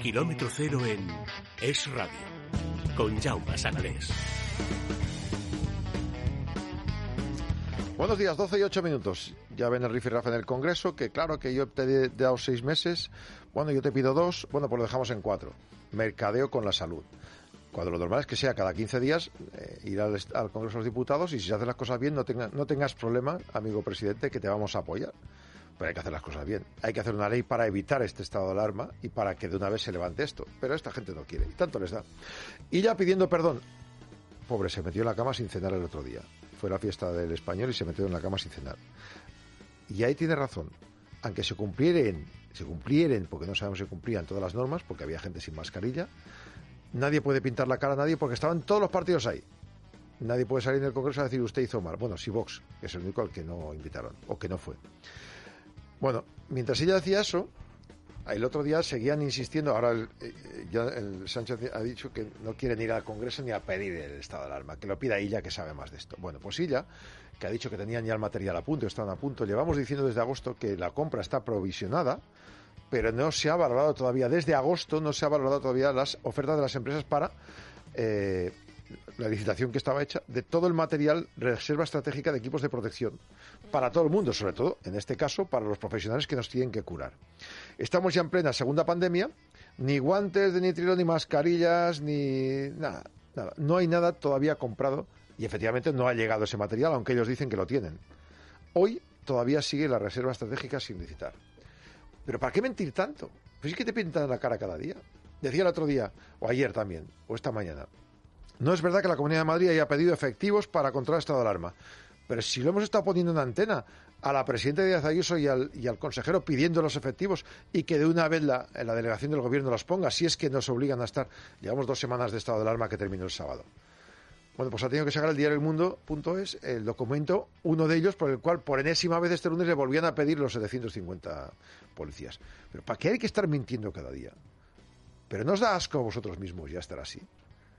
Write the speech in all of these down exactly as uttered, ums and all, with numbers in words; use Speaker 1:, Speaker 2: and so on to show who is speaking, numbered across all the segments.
Speaker 1: Kilómetro cero en Es Radio, con Jaume Sanalés.
Speaker 2: Buenos días, doce y ocho minutos. Ya ven el rifirrafe en el Congreso, que claro que yo te he dado seis meses, bueno, yo te pido dos, bueno, pues lo dejamos en cuatro. Mercadeo con la salud. Cuando lo normal es que sea cada quince días eh, ir al, al Congreso de los Diputados y si se hacen las cosas bien no, tenga, no tengas problema, amigo presidente, que te vamos a apoyar. Pero hay que hacer las cosas bien. Hay que hacer una ley para evitar este estado de alarma y para que de una vez se levante esto. Pero esta gente no quiere y tanto les da. Y ya pidiendo perdón. Pobre, se metió en la cama sin cenar el otro día. Fue la fiesta del Español y se metió en la cama sin cenar. Y ahí tiene razón. Aunque se cumplieren, se cumplieren, porque no sabemos si cumplían todas las normas, porque había gente sin mascarilla, nadie puede pintar la cara a nadie porque estaban todos los partidos ahí. Nadie puede salir en el Congreso a decir usted hizo mal. Bueno, sí Vox, que es el único al que no invitaron, o que no fue. Bueno, mientras ella decía eso, el otro día seguían insistiendo, ahora el, ya el Sánchez ha dicho que no quieren ir al Congreso ni a pedir el estado de alarma, que lo pida ella, que sabe más de esto. Bueno, pues ella, que ha dicho que tenían ya el material a punto, estaban a punto, llevamos diciendo desde agosto que la compra está provisionada, pero no se ha valorado todavía, desde agosto no se ha valorado todavía las ofertas de las empresas para eh, la licitación que estaba hecha de todo el material reserva estratégica de equipos de protección para todo el mundo, sobre todo, en este caso, para los profesionales que nos tienen que curar. Estamos ya en plena segunda pandemia, ni guantes de nitrilo, ni mascarillas, ni nada, nada. No hay nada todavía comprado y efectivamente no ha llegado ese material, aunque ellos dicen que lo tienen. Hoy todavía sigue la reserva estratégica sin licitar. ¿Pero para qué mentir tanto? Pues es que te pintan la cara cada día. Decía el otro día, o ayer también, o esta mañana, no es verdad que la Comunidad de Madrid haya pedido efectivos para controlar el estado de alarma. Pero si lo hemos estado poniendo en antena a la presidenta Díaz Ayuso y al, y al consejero pidiendo los efectivos y que de una vez la, la delegación del gobierno los ponga, si es que nos obligan a estar. Llevamos dos semanas de estado de alarma que terminó el sábado. Bueno, pues ha tenido que sacar el diario El Mundo punto es el documento, uno de ellos por el cual por enésima vez este lunes le volvían a pedir los setecientos cincuenta policías. Pero ¿para qué hay que estar mintiendo cada día? Pero ¿no os da asco a vosotros mismos ya estar así?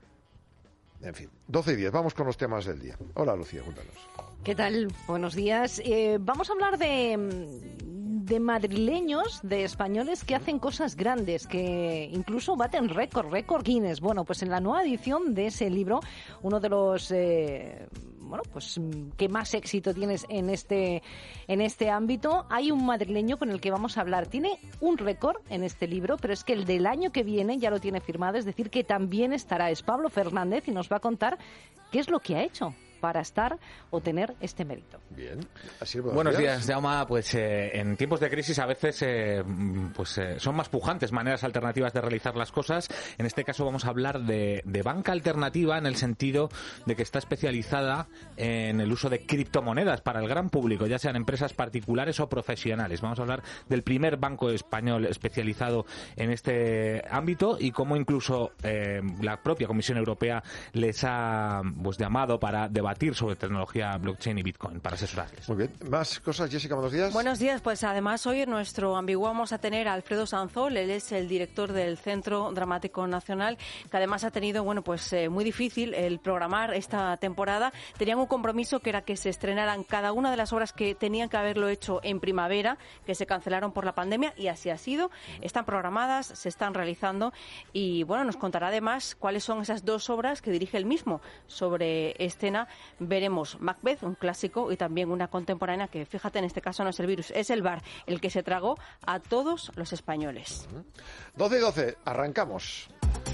Speaker 2: En fin, doce y diez, vamos con los temas del día. Hola, Lucía, cuéntanos.
Speaker 3: ¿Qué tal? Buenos días. Eh, vamos a hablar de, de madrileños, de españoles que hacen cosas grandes, que incluso baten récord, récord Guinness. Bueno, pues en la nueva edición de ese libro, uno de los... Eh, bueno, pues que más éxito tienes en este en este ámbito. Hay un madrileño con el que vamos a hablar. Tiene un récord en este libro, pero es que el del año que viene ya lo tiene firmado, es decir, que también estará. Es Pablo Fernández y nos va a contar qué es lo que ha hecho para estar o tener este mérito.
Speaker 2: Bien. Así, buenos,
Speaker 4: buenos
Speaker 2: días,
Speaker 4: días Jaume. Pues eh, en tiempos de crisis a veces eh, pues eh, son más pujantes maneras alternativas de realizar las cosas. En este caso vamos a hablar de, de banca alternativa en el sentido de que está especializada en el uso de criptomonedas para el gran público, ya sean empresas particulares o profesionales. Vamos a hablar del primer banco español especializado en este ámbito y cómo incluso eh, la propia Comisión Europea les ha pues llamado para debatir sobre tecnología blockchain y Bitcoin para asesorarles.
Speaker 2: Muy bien. Más cosas, Jessica, buenos días.
Speaker 5: Buenos días. Pues además hoy en nuestro ambiguo vamos a tener a Alfredo Sanzol. Él es el director del Centro Dramático Nacional, que además ha tenido, bueno, pues eh, muy difícil el programar esta temporada. Tenían un compromiso que era que se estrenaran cada una de las obras que tenían que haberlo hecho en primavera, que se cancelaron por la pandemia, y así ha sido. Están programadas, se están realizando y, bueno, nos contará además cuáles son esas dos obras que dirige él mismo. Sobre escena veremos Macbeth, un clásico, y también una contemporánea que, fíjate, en este caso no es el virus, es el bar, el que se tragó a todos los españoles.
Speaker 2: doce y doce, arrancamos.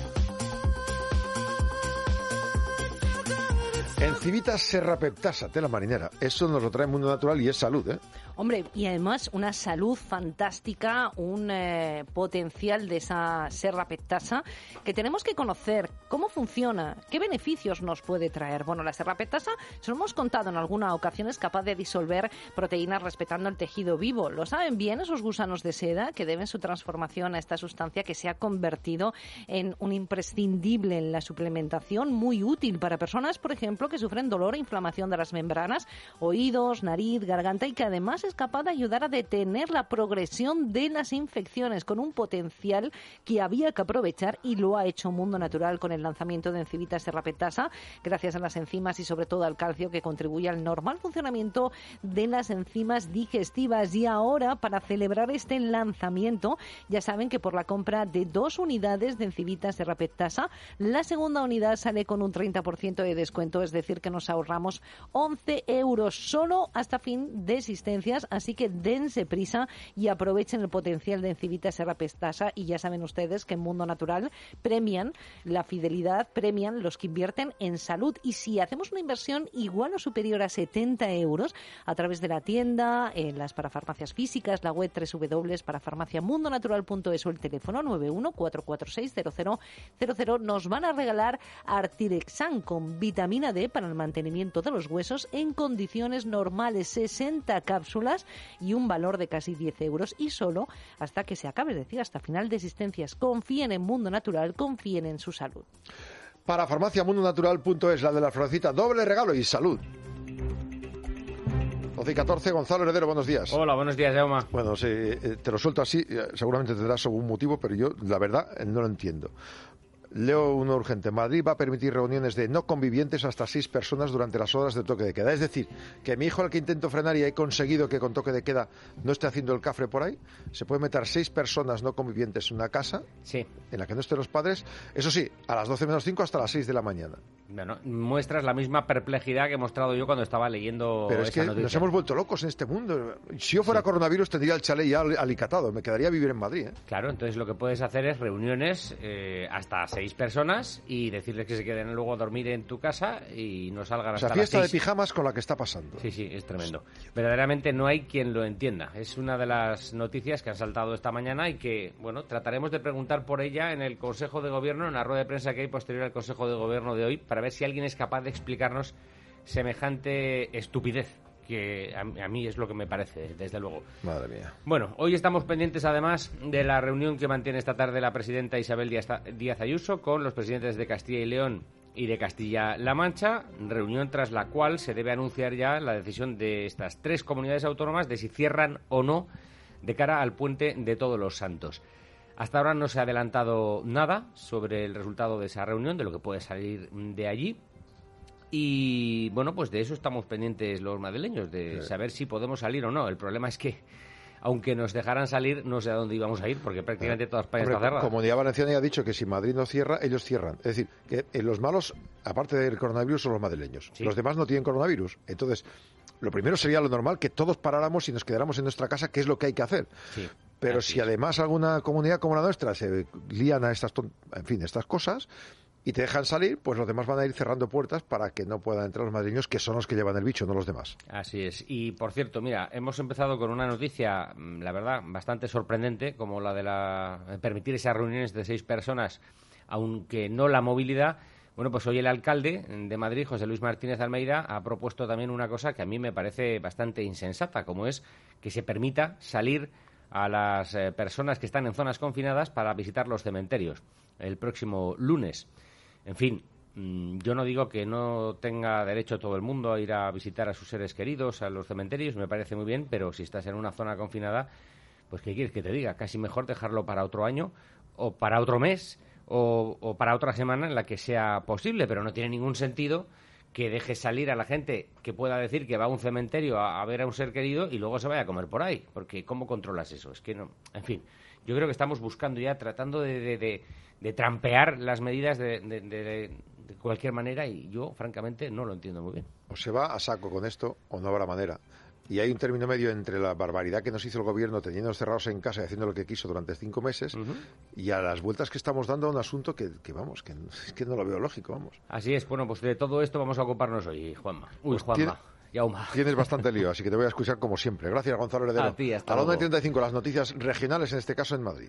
Speaker 2: Encivita serrapeptasa, tela marinera. Eso nos lo trae el Mundo Natural y es salud, ¿eh?
Speaker 3: Hombre, y además una salud fantástica, un eh, potencial de esa serrapeptasa que tenemos que conocer cómo funciona, qué beneficios nos puede traer. Bueno, la serrapeptasa, se lo hemos contado en alguna ocasión, es capaz de disolver proteínas respetando el tejido vivo. Lo saben bien esos gusanos de seda que deben su transformación a esta sustancia que se ha convertido en un imprescindible en la suplementación, muy útil para personas, por ejemplo, que que sufren dolor e inflamación de las membranas, oídos, nariz, garganta y que además es capaz de ayudar a detener la progresión de las infecciones con un potencial que había que aprovechar y lo ha hecho Mundo Natural con el lanzamiento de Encivita serrapetasa, gracias a las enzimas y sobre todo al calcio que contribuye al normal funcionamiento de las enzimas digestivas. Y ahora, para celebrar este lanzamiento, ya saben que por la compra de dos unidades de Encivita serrapetasa, la segunda unidad sale con un treinta por ciento de descuento, es decir, que nos ahorramos once euros solo hasta fin de existencias, así que dense prisa y aprovechen el potencial de Encivita serrapetasa. Y ya saben ustedes que en Mundo Natural premian la fidelidad, premian los que invierten en salud. Y si hacemos una inversión igual o superior a setenta euros a través de la tienda, en las parafarmacias físicas, la web doble u doble u doble u punto parafarmaciamundonatural punto es o el teléfono nueve uno cuatro cuatro seis cero cero cero cero, nos van a regalar Artirexan con vitamina D para el mantenimiento de los huesos en condiciones normales, sesenta cápsulas y un valor de casi diez euros, y solo hasta que se acabe, es decir, hasta final de existencias. Confíen en Mundo Natural, confíen en su salud.
Speaker 2: Para farmaciamundonatural punto es, la de la florcita, doble regalo y salud. doce y catorce, Gonzalo Heredero, buenos días.
Speaker 6: Hola, buenos días, Jaume.
Speaker 2: Bueno, sí, te lo suelto así, seguramente tendrás algún motivo, pero yo, la verdad, no lo entiendo. Leo uno urgente. Madrid va a permitir reuniones de no convivientes hasta seis personas durante las horas de toque de queda. Es decir, que mi hijo, al que intento frenar y he conseguido que con toque de queda no esté haciendo el cafre por ahí, se puede meter seis personas no convivientes en una casa,
Speaker 6: sí,
Speaker 2: en la que no estén los padres, eso sí, a las doce menos cinco hasta las seis de la mañana.
Speaker 6: Bueno, muestras la misma perplejidad que he mostrado yo cuando estaba leyendo
Speaker 2: Pero es
Speaker 6: esa
Speaker 2: que
Speaker 6: noticia.
Speaker 2: Nos hemos vuelto locos en este mundo. Si yo fuera sí. coronavirus, tendría el chalet ya alicatado. Me quedaría a vivir en Madrid, ¿eh?
Speaker 6: Claro, entonces lo que puedes hacer es reuniones eh, hasta seis personas y decirles que se queden luego a dormir en tu casa y no salgan
Speaker 2: o
Speaker 6: hasta
Speaker 2: sea, fiesta
Speaker 6: las seis.
Speaker 2: de pijamas con la que está pasando.
Speaker 6: Sí, sí, es tremendo. Verdaderamente no hay quien lo entienda. Es una de las noticias que han saltado esta mañana y que, bueno, trataremos de preguntar por ella en el Consejo de Gobierno, en la rueda de prensa que hay posterior al Consejo de Gobierno de hoy, para ver si alguien es capaz de explicarnos semejante estupidez, que a, a mí es lo que me parece, desde luego.
Speaker 2: Madre mía.
Speaker 6: Bueno, hoy estamos pendientes además de la reunión que mantiene esta tarde la presidenta Isabel Díaz Ayuso con los presidentes de Castilla y León y de Castilla-La Mancha, reunión tras la cual se debe anunciar ya la decisión de estas tres comunidades autónomas de si cierran o no de cara al puente de Todos los Santos. Hasta ahora no se ha adelantado nada sobre el resultado de esa reunión, de lo que puede salir de allí. Y bueno, pues de eso estamos pendientes los madrileños, de sí. saber si podemos salir o no. El problema es que, aunque nos dejaran salir, no sé a dónde íbamos a ir, porque prácticamente toda España
Speaker 2: Hombre,
Speaker 6: está cerrada.
Speaker 2: Comunidad Valenciana ya ha dicho que si Madrid no cierra, ellos cierran. Es decir, que eh, los malos, aparte del coronavirus, son los madrileños. Sí. Los demás no tienen coronavirus. Entonces, lo primero sería lo normal, que todos paráramos y nos quedáramos en nuestra casa, que es lo que hay que hacer. Sí. Pero Así si es. además alguna comunidad como la nuestra se lían a estas, en fin, estas cosas y te dejan salir, pues los demás van a ir cerrando puertas para que no puedan entrar los madrileños, que son los que llevan el bicho, no los demás.
Speaker 6: Así es. Y, por cierto, mira, hemos empezado con una noticia, la verdad, bastante sorprendente, como la de la permitir esas reuniones de seis personas, aunque no la movilidad. Bueno, pues hoy el alcalde de Madrid, José Luis Martínez Almeida, ha propuesto también una cosa que a mí me parece bastante insensata, como es que se permita salir a las eh, personas que están en zonas confinadas para visitar los cementerios el próximo lunes. En fin, mmm, yo no digo que no tenga derecho todo el mundo a ir a visitar a sus seres queridos a los cementerios, me parece muy bien, pero si estás en una zona confinada, pues ¿qué quieres que te diga? Casi mejor dejarlo para otro año o para otro mes o, o para otra semana en la que sea posible, pero no tiene ningún sentido que deje salir a la gente que pueda decir que va a un cementerio a, a ver a un ser querido y luego se vaya a comer por ahí, porque ¿cómo controlas eso? Es que no, en fin, yo creo que estamos buscando ya, tratando de, de, de, de trampear las medidas de, de, de, de cualquier manera y yo, francamente, no lo entiendo muy bien.
Speaker 2: O se va a saco con esto o no habrá manera. Y hay un término medio entre la barbaridad que nos hizo el gobierno teniéndonos cerrados en casa y haciendo lo que quiso durante cinco meses uh-huh. y a las vueltas que estamos dando a un asunto que, que vamos, que, que no lo veo lógico, vamos.
Speaker 6: Así es, bueno, pues de todo esto vamos a ocuparnos hoy, Juanma. Uy,
Speaker 2: pues
Speaker 6: Juanma.
Speaker 2: Tiene,
Speaker 6: Yauma.
Speaker 2: Tienes bastante lío, así que te voy a escuchar como siempre. Gracias, Gonzalo Heredero.
Speaker 6: A ti, hasta
Speaker 2: a la una y
Speaker 6: luego.
Speaker 2: treinta y cinco, las noticias regionales, en este caso en Madrid.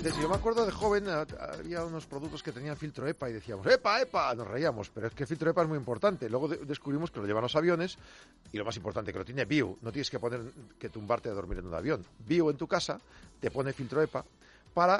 Speaker 2: antes. Yo me acuerdo de joven, había unos productos que tenían filtro EPA y decíamos, ¡epa, epa! Nos reíamos, pero es que el filtro EPA es muy importante. Luego de- descubrimos que lo llevan los aviones y lo más importante, que lo tiene Viu. No tienes que poner que tumbarte a dormir en un avión. Viu en tu casa te pone filtro EPA para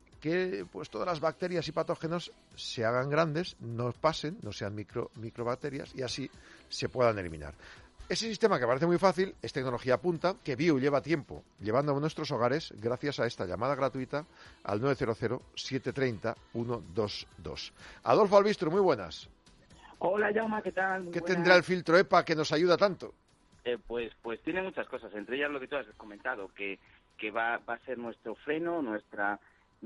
Speaker 2: que pues todas las bacterias y patógenos se hagan grandes, no pasen, no sean micro, microbacterias y así se puedan eliminar. Ese sistema, que parece muy fácil, es tecnología punta que Viu lleva tiempo llevando a nuestros hogares gracias a esta llamada gratuita al nueve cero cero, siete tres cero, uno dos dos. Adolfo Albistro, muy buenas.
Speaker 7: Hola, Jaume, ¿qué tal? Muy
Speaker 2: ¿Qué
Speaker 7: buenas.
Speaker 2: tendrá el filtro EPA que nos ayuda tanto?
Speaker 7: Eh, pues, pues tiene muchas cosas, entre ellas lo que tú has comentado, que, que va, va a ser nuestro freno, nuestra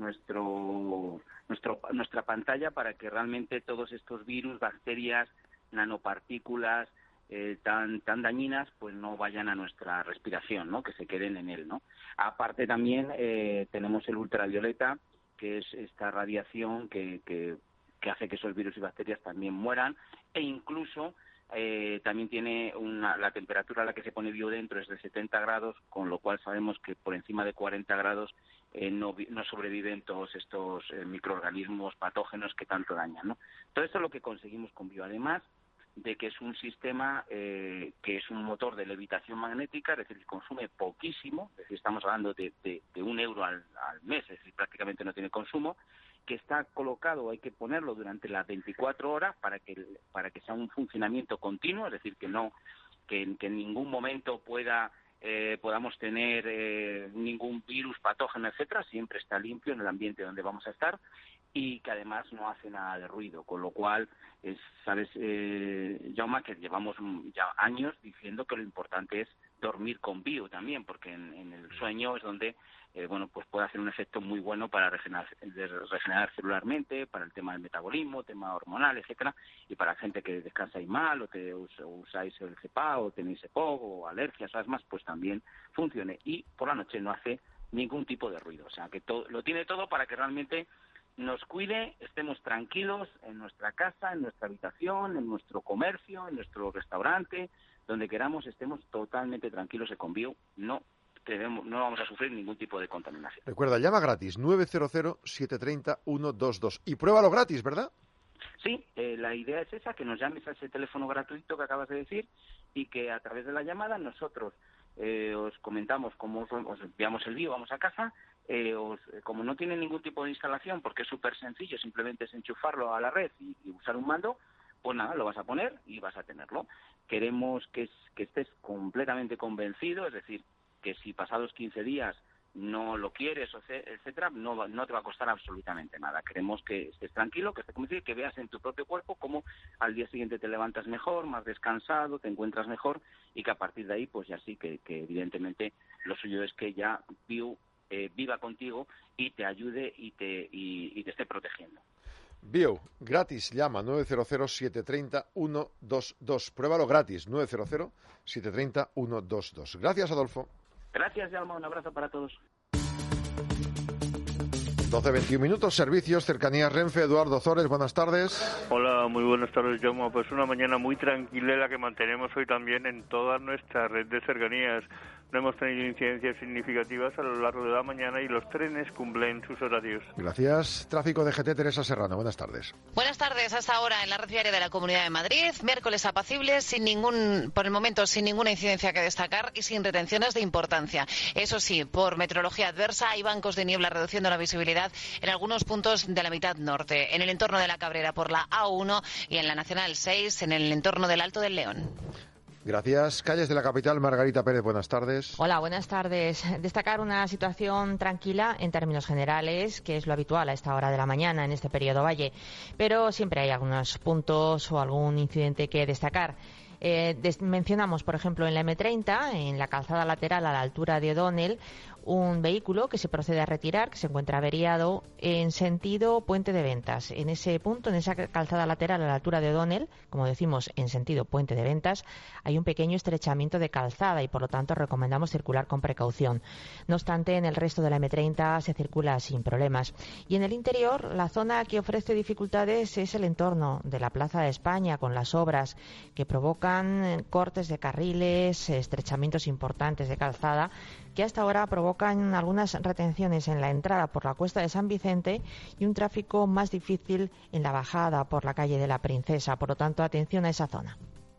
Speaker 7: nuestro, nuestro nuestra pantalla para que realmente todos estos virus, bacterias, nanopartículas eh, tan tan dañinas, pues no vayan a nuestra respiración, ¿no? Que se queden en él, ¿no? Aparte también eh, tenemos el ultravioleta, que es esta radiación que, que que hace que esos virus y bacterias también mueran, e incluso eh, también tiene una, la temperatura a la que se pone Viu dentro es de setenta grados, con lo cual sabemos que por encima de cuarenta grados eh, no, no sobreviven todos estos eh, microorganismos patógenos que tanto dañan, ¿no? Todo esto es lo que conseguimos con Viu, además de que es un sistema eh, que es un motor de levitación magnética, es decir, que consume poquísimo, es decir, estamos hablando de, de, de un euro al, al mes, es decir, prácticamente no tiene consumo, que está colocado, hay que ponerlo durante las veinticuatro horas para que para que sea un funcionamiento continuo, es decir, que no que, que en ningún momento pueda eh, podamos tener eh, ningún virus, patógeno, etcétera, siempre está limpio en el ambiente donde vamos a estar y que además no hace nada de ruido, con lo cual, es, sabes, eh, Jaume, que llevamos ya años diciendo que lo importante es dormir con Viu también, porque en, en el sueño es donde eh, bueno, pues puede hacer un efecto muy bueno para regenerar, regenerar celularmente, para el tema del metabolismo, tema hormonal, etcétera, y para gente que descansáis mal o que us, usáis el C E P A o tenéis EPOC o alergias o asmas, pues también funcione. Y por la noche no hace ningún tipo de ruido, o sea que todo, lo tiene todo para que realmente nos cuide, estemos tranquilos en nuestra casa, en nuestra habitación, en nuestro comercio, en nuestro restaurante, donde queramos, estemos totalmente tranquilos y con Viu no Debemos, no vamos a sufrir ningún tipo de contaminación.
Speaker 2: Recuerda, llama gratis, nueve cero cero, siete tres cero, uno dos dos. Y pruébalo gratis, ¿verdad?
Speaker 7: Sí, eh, la idea es esa, que nos llames a ese teléfono gratuito que acabas de decir y que a través de la llamada nosotros eh, os comentamos cómo os, os enviamos el Viu, vamos a casa, eh, os, como no tiene ningún tipo de instalación, porque es súper sencillo, simplemente es enchufarlo a la red y, y usar un mando, pues nada, lo vas a poner y vas a tenerlo. Queremos que, que estés completamente convencido, es decir, que si pasados quince días no lo quieres, etcétera, no, no te va a costar absolutamente nada. Queremos que estés tranquilo, que estés convencido, que veas en tu propio cuerpo cómo al día siguiente te levantas mejor, más descansado, te encuentras mejor y que a partir de ahí, pues ya sí, que, que evidentemente lo suyo es que ya Viu eh, viva contigo y te ayude y te, y, y te esté protegiendo.
Speaker 2: Viu, gratis, llama nueve cero cero, siete tres cero, uno dos dos. Pruébalo gratis, nueve cero cero, siete tres cero, uno dos dos. Gracias, Adolfo.
Speaker 7: Gracias, Jaume. Un abrazo para todos.
Speaker 2: doce veintiuno minutos, servicios, cercanías Renfe. Eduardo Zores, buenas tardes.
Speaker 8: Hola, muy buenas tardes, Jaume. Pues una mañana muy tranquila la que mantenemos hoy también en toda nuestra red de cercanías. No hemos tenido incidencias significativas a lo largo de la mañana y los trenes cumplen sus horarios.
Speaker 2: Gracias. Tráfico de G T, Teresa Serrano, buenas tardes.
Speaker 9: Buenas tardes. Hasta ahora en la red viaria de la Comunidad de Madrid, miércoles apacible, sin ningún, por el momento sin ninguna incidencia que destacar y sin retenciones de importancia. Eso sí, por meteorología adversa hay bancos de niebla reduciendo la visibilidad en algunos puntos de la mitad norte, en el entorno de la Cabrera por la A uno y en la Nacional seis en el entorno del Alto del León.
Speaker 2: Gracias. Calles de la capital, Margarita Pérez, buenas tardes.
Speaker 10: Hola, buenas tardes. Destacar una situación tranquila en términos generales, que es lo habitual a esta hora de la mañana en este periodo valle, pero siempre hay algunos puntos o algún incidente que destacar. Eh, des- mencionamos, por ejemplo, en la eme treinta, en la calzada lateral a la altura de O'Donnell, un vehículo que se procede a retirar, que se encuentra averiado en sentido Puente de Ventas. En ese punto, en esa calzada lateral a la altura de O'Donnell, como decimos, en sentido Puente de Ventas, hay un pequeño estrechamiento de calzada y, por lo tanto, recomendamos circular con precaución. No obstante, en el resto de la eme treinta se circula sin problemas. Y en el interior, la zona que ofrece dificultades es el entorno de la Plaza de España, con las obras que provocan provocan cortes de carriles, estrechamientos importantes de calzada, que hasta ahora provocan algunas retenciones en la entrada por la Cuesta de San Vicente y un tráfico más difícil en la bajada por la calle de la Princesa. Por lo tanto, atención a esa zona.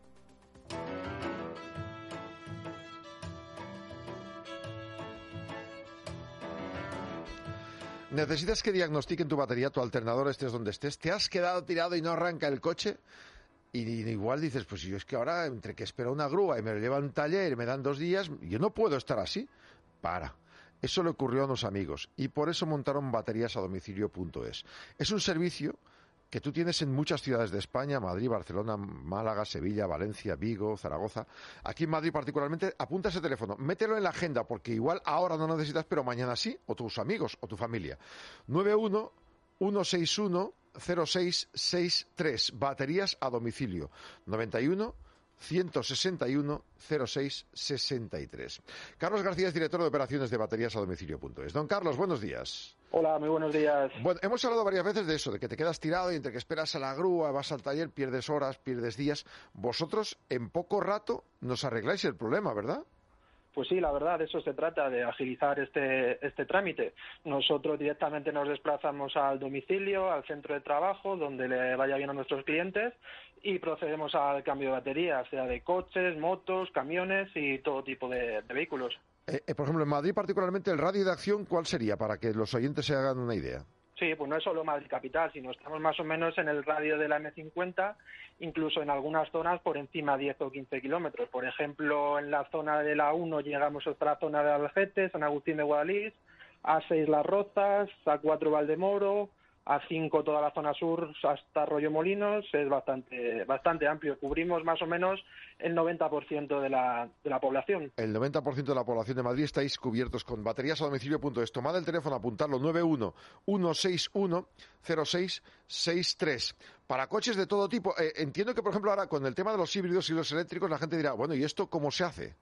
Speaker 2: ¿Necesitas que diagnostiquen tu batería, tu alternador, estés donde estés? ¿Te has quedado tirado y no arranca el coche? Y igual dices, pues yo es que ahora, entre que espero una grúa y me lo lleva a un taller y me dan dos días, yo no puedo estar así. Para. Eso le ocurrió a unos amigos y por eso montaron baterías a domicilio punto es. Es un servicio que tú tienes en muchas ciudades de España, Madrid, Barcelona, Málaga, Sevilla, Valencia, Vigo, Zaragoza. Aquí en Madrid particularmente, apunta ese teléfono, mételo en la agenda, porque igual ahora no necesitas, pero mañana sí, o tus amigos, o tu familia. nueve uno uno seis uno cero seis seis tres, baterías a domicilio, noventa y uno ciento sesenta y uno cero seis sesenta y tres. Carlos García es director de operaciones de baterías a domicilio punto es. Don Carlos, buenos días.
Speaker 11: Hola, muy buenos días.
Speaker 2: Bueno, hemos hablado varias veces de eso, de que te quedas tirado y entre que esperas a la grúa, vas al taller, pierdes horas, pierdes días. Vosotros, en poco rato, nos arregláis el problema, ¿verdad?
Speaker 11: Pues sí, la verdad, de eso se trata, de agilizar este, este trámite. Nosotros directamente nos desplazamos al domicilio, al centro de trabajo, donde le vaya bien a nuestros clientes, y procedemos al cambio de batería, sea de coches, motos, camiones y todo tipo de, de vehículos.
Speaker 2: Eh, eh, por ejemplo, en Madrid particularmente, el radio de acción, ¿cuál sería? Para que los oyentes se hagan una idea.
Speaker 11: Sí, pues no es solo Madrid capital, sino estamos más o menos en el radio de la eme cincuenta, incluso en algunas zonas por encima de diez o quince kilómetros. Por ejemplo, en la zona de la uno llegamos hasta la zona de Albacete, San Agustín de Guadalís, A seis Las Rozas, A cuatro Valdemoro, A cinco toda la zona sur hasta Arroyo Molinos. Es bastante bastante amplio. Cubrimos más o menos el noventa por ciento de la, de la población.
Speaker 2: El noventa por ciento de la población de Madrid estáis cubiertos con baterías a domicilio punto es. Tomad el teléfono, apuntarlo, nueve uno uno seis uno cero seis seis tres. Para coches de todo tipo. Eh, entiendo que, por ejemplo, ahora con el tema de los híbridos y los eléctricos, la gente dirá, bueno, ¿y esto cómo se hace?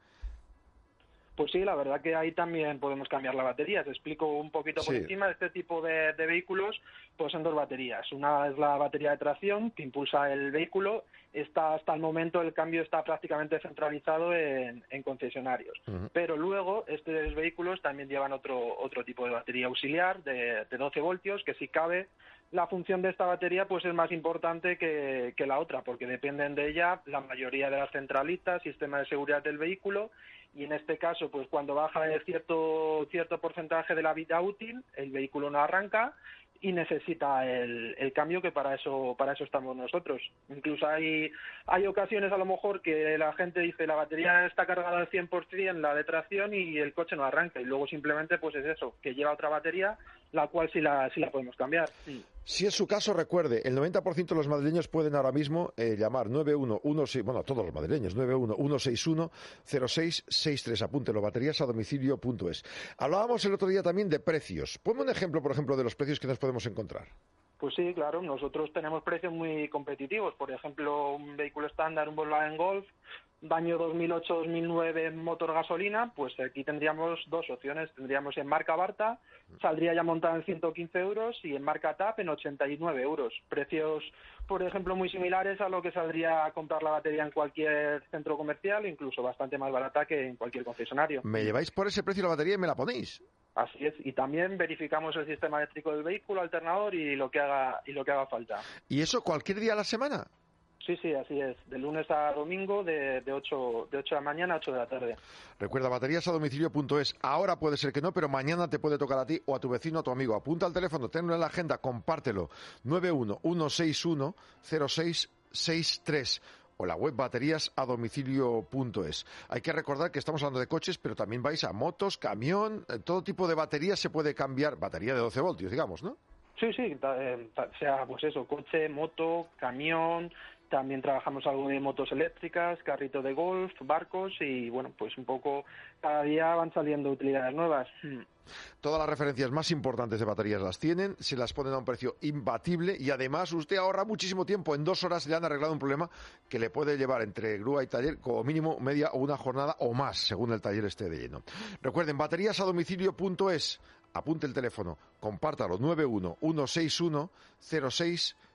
Speaker 11: Pues sí, la verdad que ahí también podemos cambiar la batería. Te explico un poquito por
Speaker 2: Sí.
Speaker 11: encima. Este tipo de, de vehículos pues son dos baterías. Una es la batería de tracción que impulsa el vehículo. Está, hasta el momento el cambio está prácticamente centralizado en, en concesionarios. Uh-huh. Pero luego estos vehículos también llevan otro, otro tipo de batería auxiliar de, de doce voltios, que si cabe la función de esta batería pues es más importante que, que la otra, porque dependen de ella la mayoría de las centralitas, sistema de seguridad del vehículo, y en este caso pues cuando baja de cierto cierto porcentaje de la vida útil el vehículo no arranca y necesita el, el cambio, que para eso para eso estamos nosotros. Incluso hay hay ocasiones a lo mejor que la gente dice la batería está cargada al cien por ciento, la de tracción, y el coche no arranca, y luego simplemente pues es eso, que lleva otra batería, la cual sí la sí la podemos cambiar. Sí.
Speaker 2: Si es su caso, recuerde, el noventa por ciento de los madrileños pueden ahora mismo eh, llamar nueve uno uno seis, bueno, todos los madrileños, nueve uno uno seis uno cero seis seis tres, apúntelo, baterías a domicilio punto es. Hablábamos el otro día también de precios. Ponme un ejemplo, por ejemplo, de los precios que nos podemos encontrar.
Speaker 11: Pues sí, claro, nosotros tenemos precios muy competitivos. Por ejemplo, un vehículo estándar, un Volkswagen Golf, año dos mil ocho dos mil nueve, motor gasolina, pues aquí tendríamos dos opciones. Tendríamos en marca Barta, saldría ya montada en ciento quince euros, y en marca T A P en ochenta y nueve euros. Precios, por ejemplo, muy similares a lo que saldría a comprar la batería en cualquier centro comercial, incluso bastante más barata que en cualquier concesionario.
Speaker 2: ¿Me lleváis por ese precio la batería y me la ponéis?
Speaker 11: Así es, y también verificamos el sistema eléctrico del vehículo, alternador y lo que haga y lo que haga falta.
Speaker 2: ¿Y eso cualquier día a la semana?
Speaker 11: Sí, sí, así es. De lunes a domingo, de, de, ocho, de ocho de la mañana a ocho de la tarde.
Speaker 2: Recuerda, baterías a domicilio punto es. Ahora puede ser que no, pero mañana te puede tocar a ti o a tu vecino o a tu amigo. Apunta al teléfono, tenlo en la agenda, compártelo. nueve uno uno seis uno cero seis seis tres. O la web baterías a domicilio punto es. Hay que recordar que estamos hablando de coches, pero también vais a motos, camión, todo tipo de baterías se puede cambiar. Batería de doce voltios, digamos, ¿no?
Speaker 11: Sí, sí, eh, sea pues eso, coche, moto, camión. También trabajamos algo de motos eléctricas, carrito de golf, barcos, y bueno, pues un poco cada día van saliendo utilidades nuevas.
Speaker 2: Todas las referencias más importantes de baterías las tienen, se las ponen a un precio imbatible, y además usted ahorra muchísimo tiempo. En dos horas le han arreglado un problema que le puede llevar entre grúa y taller como mínimo media o una jornada o más, según el taller esté de lleno. Recuerden, baterías a domicilio punto es. Apunte el teléfono, compártalo, nueve uno uno seis uno cero seis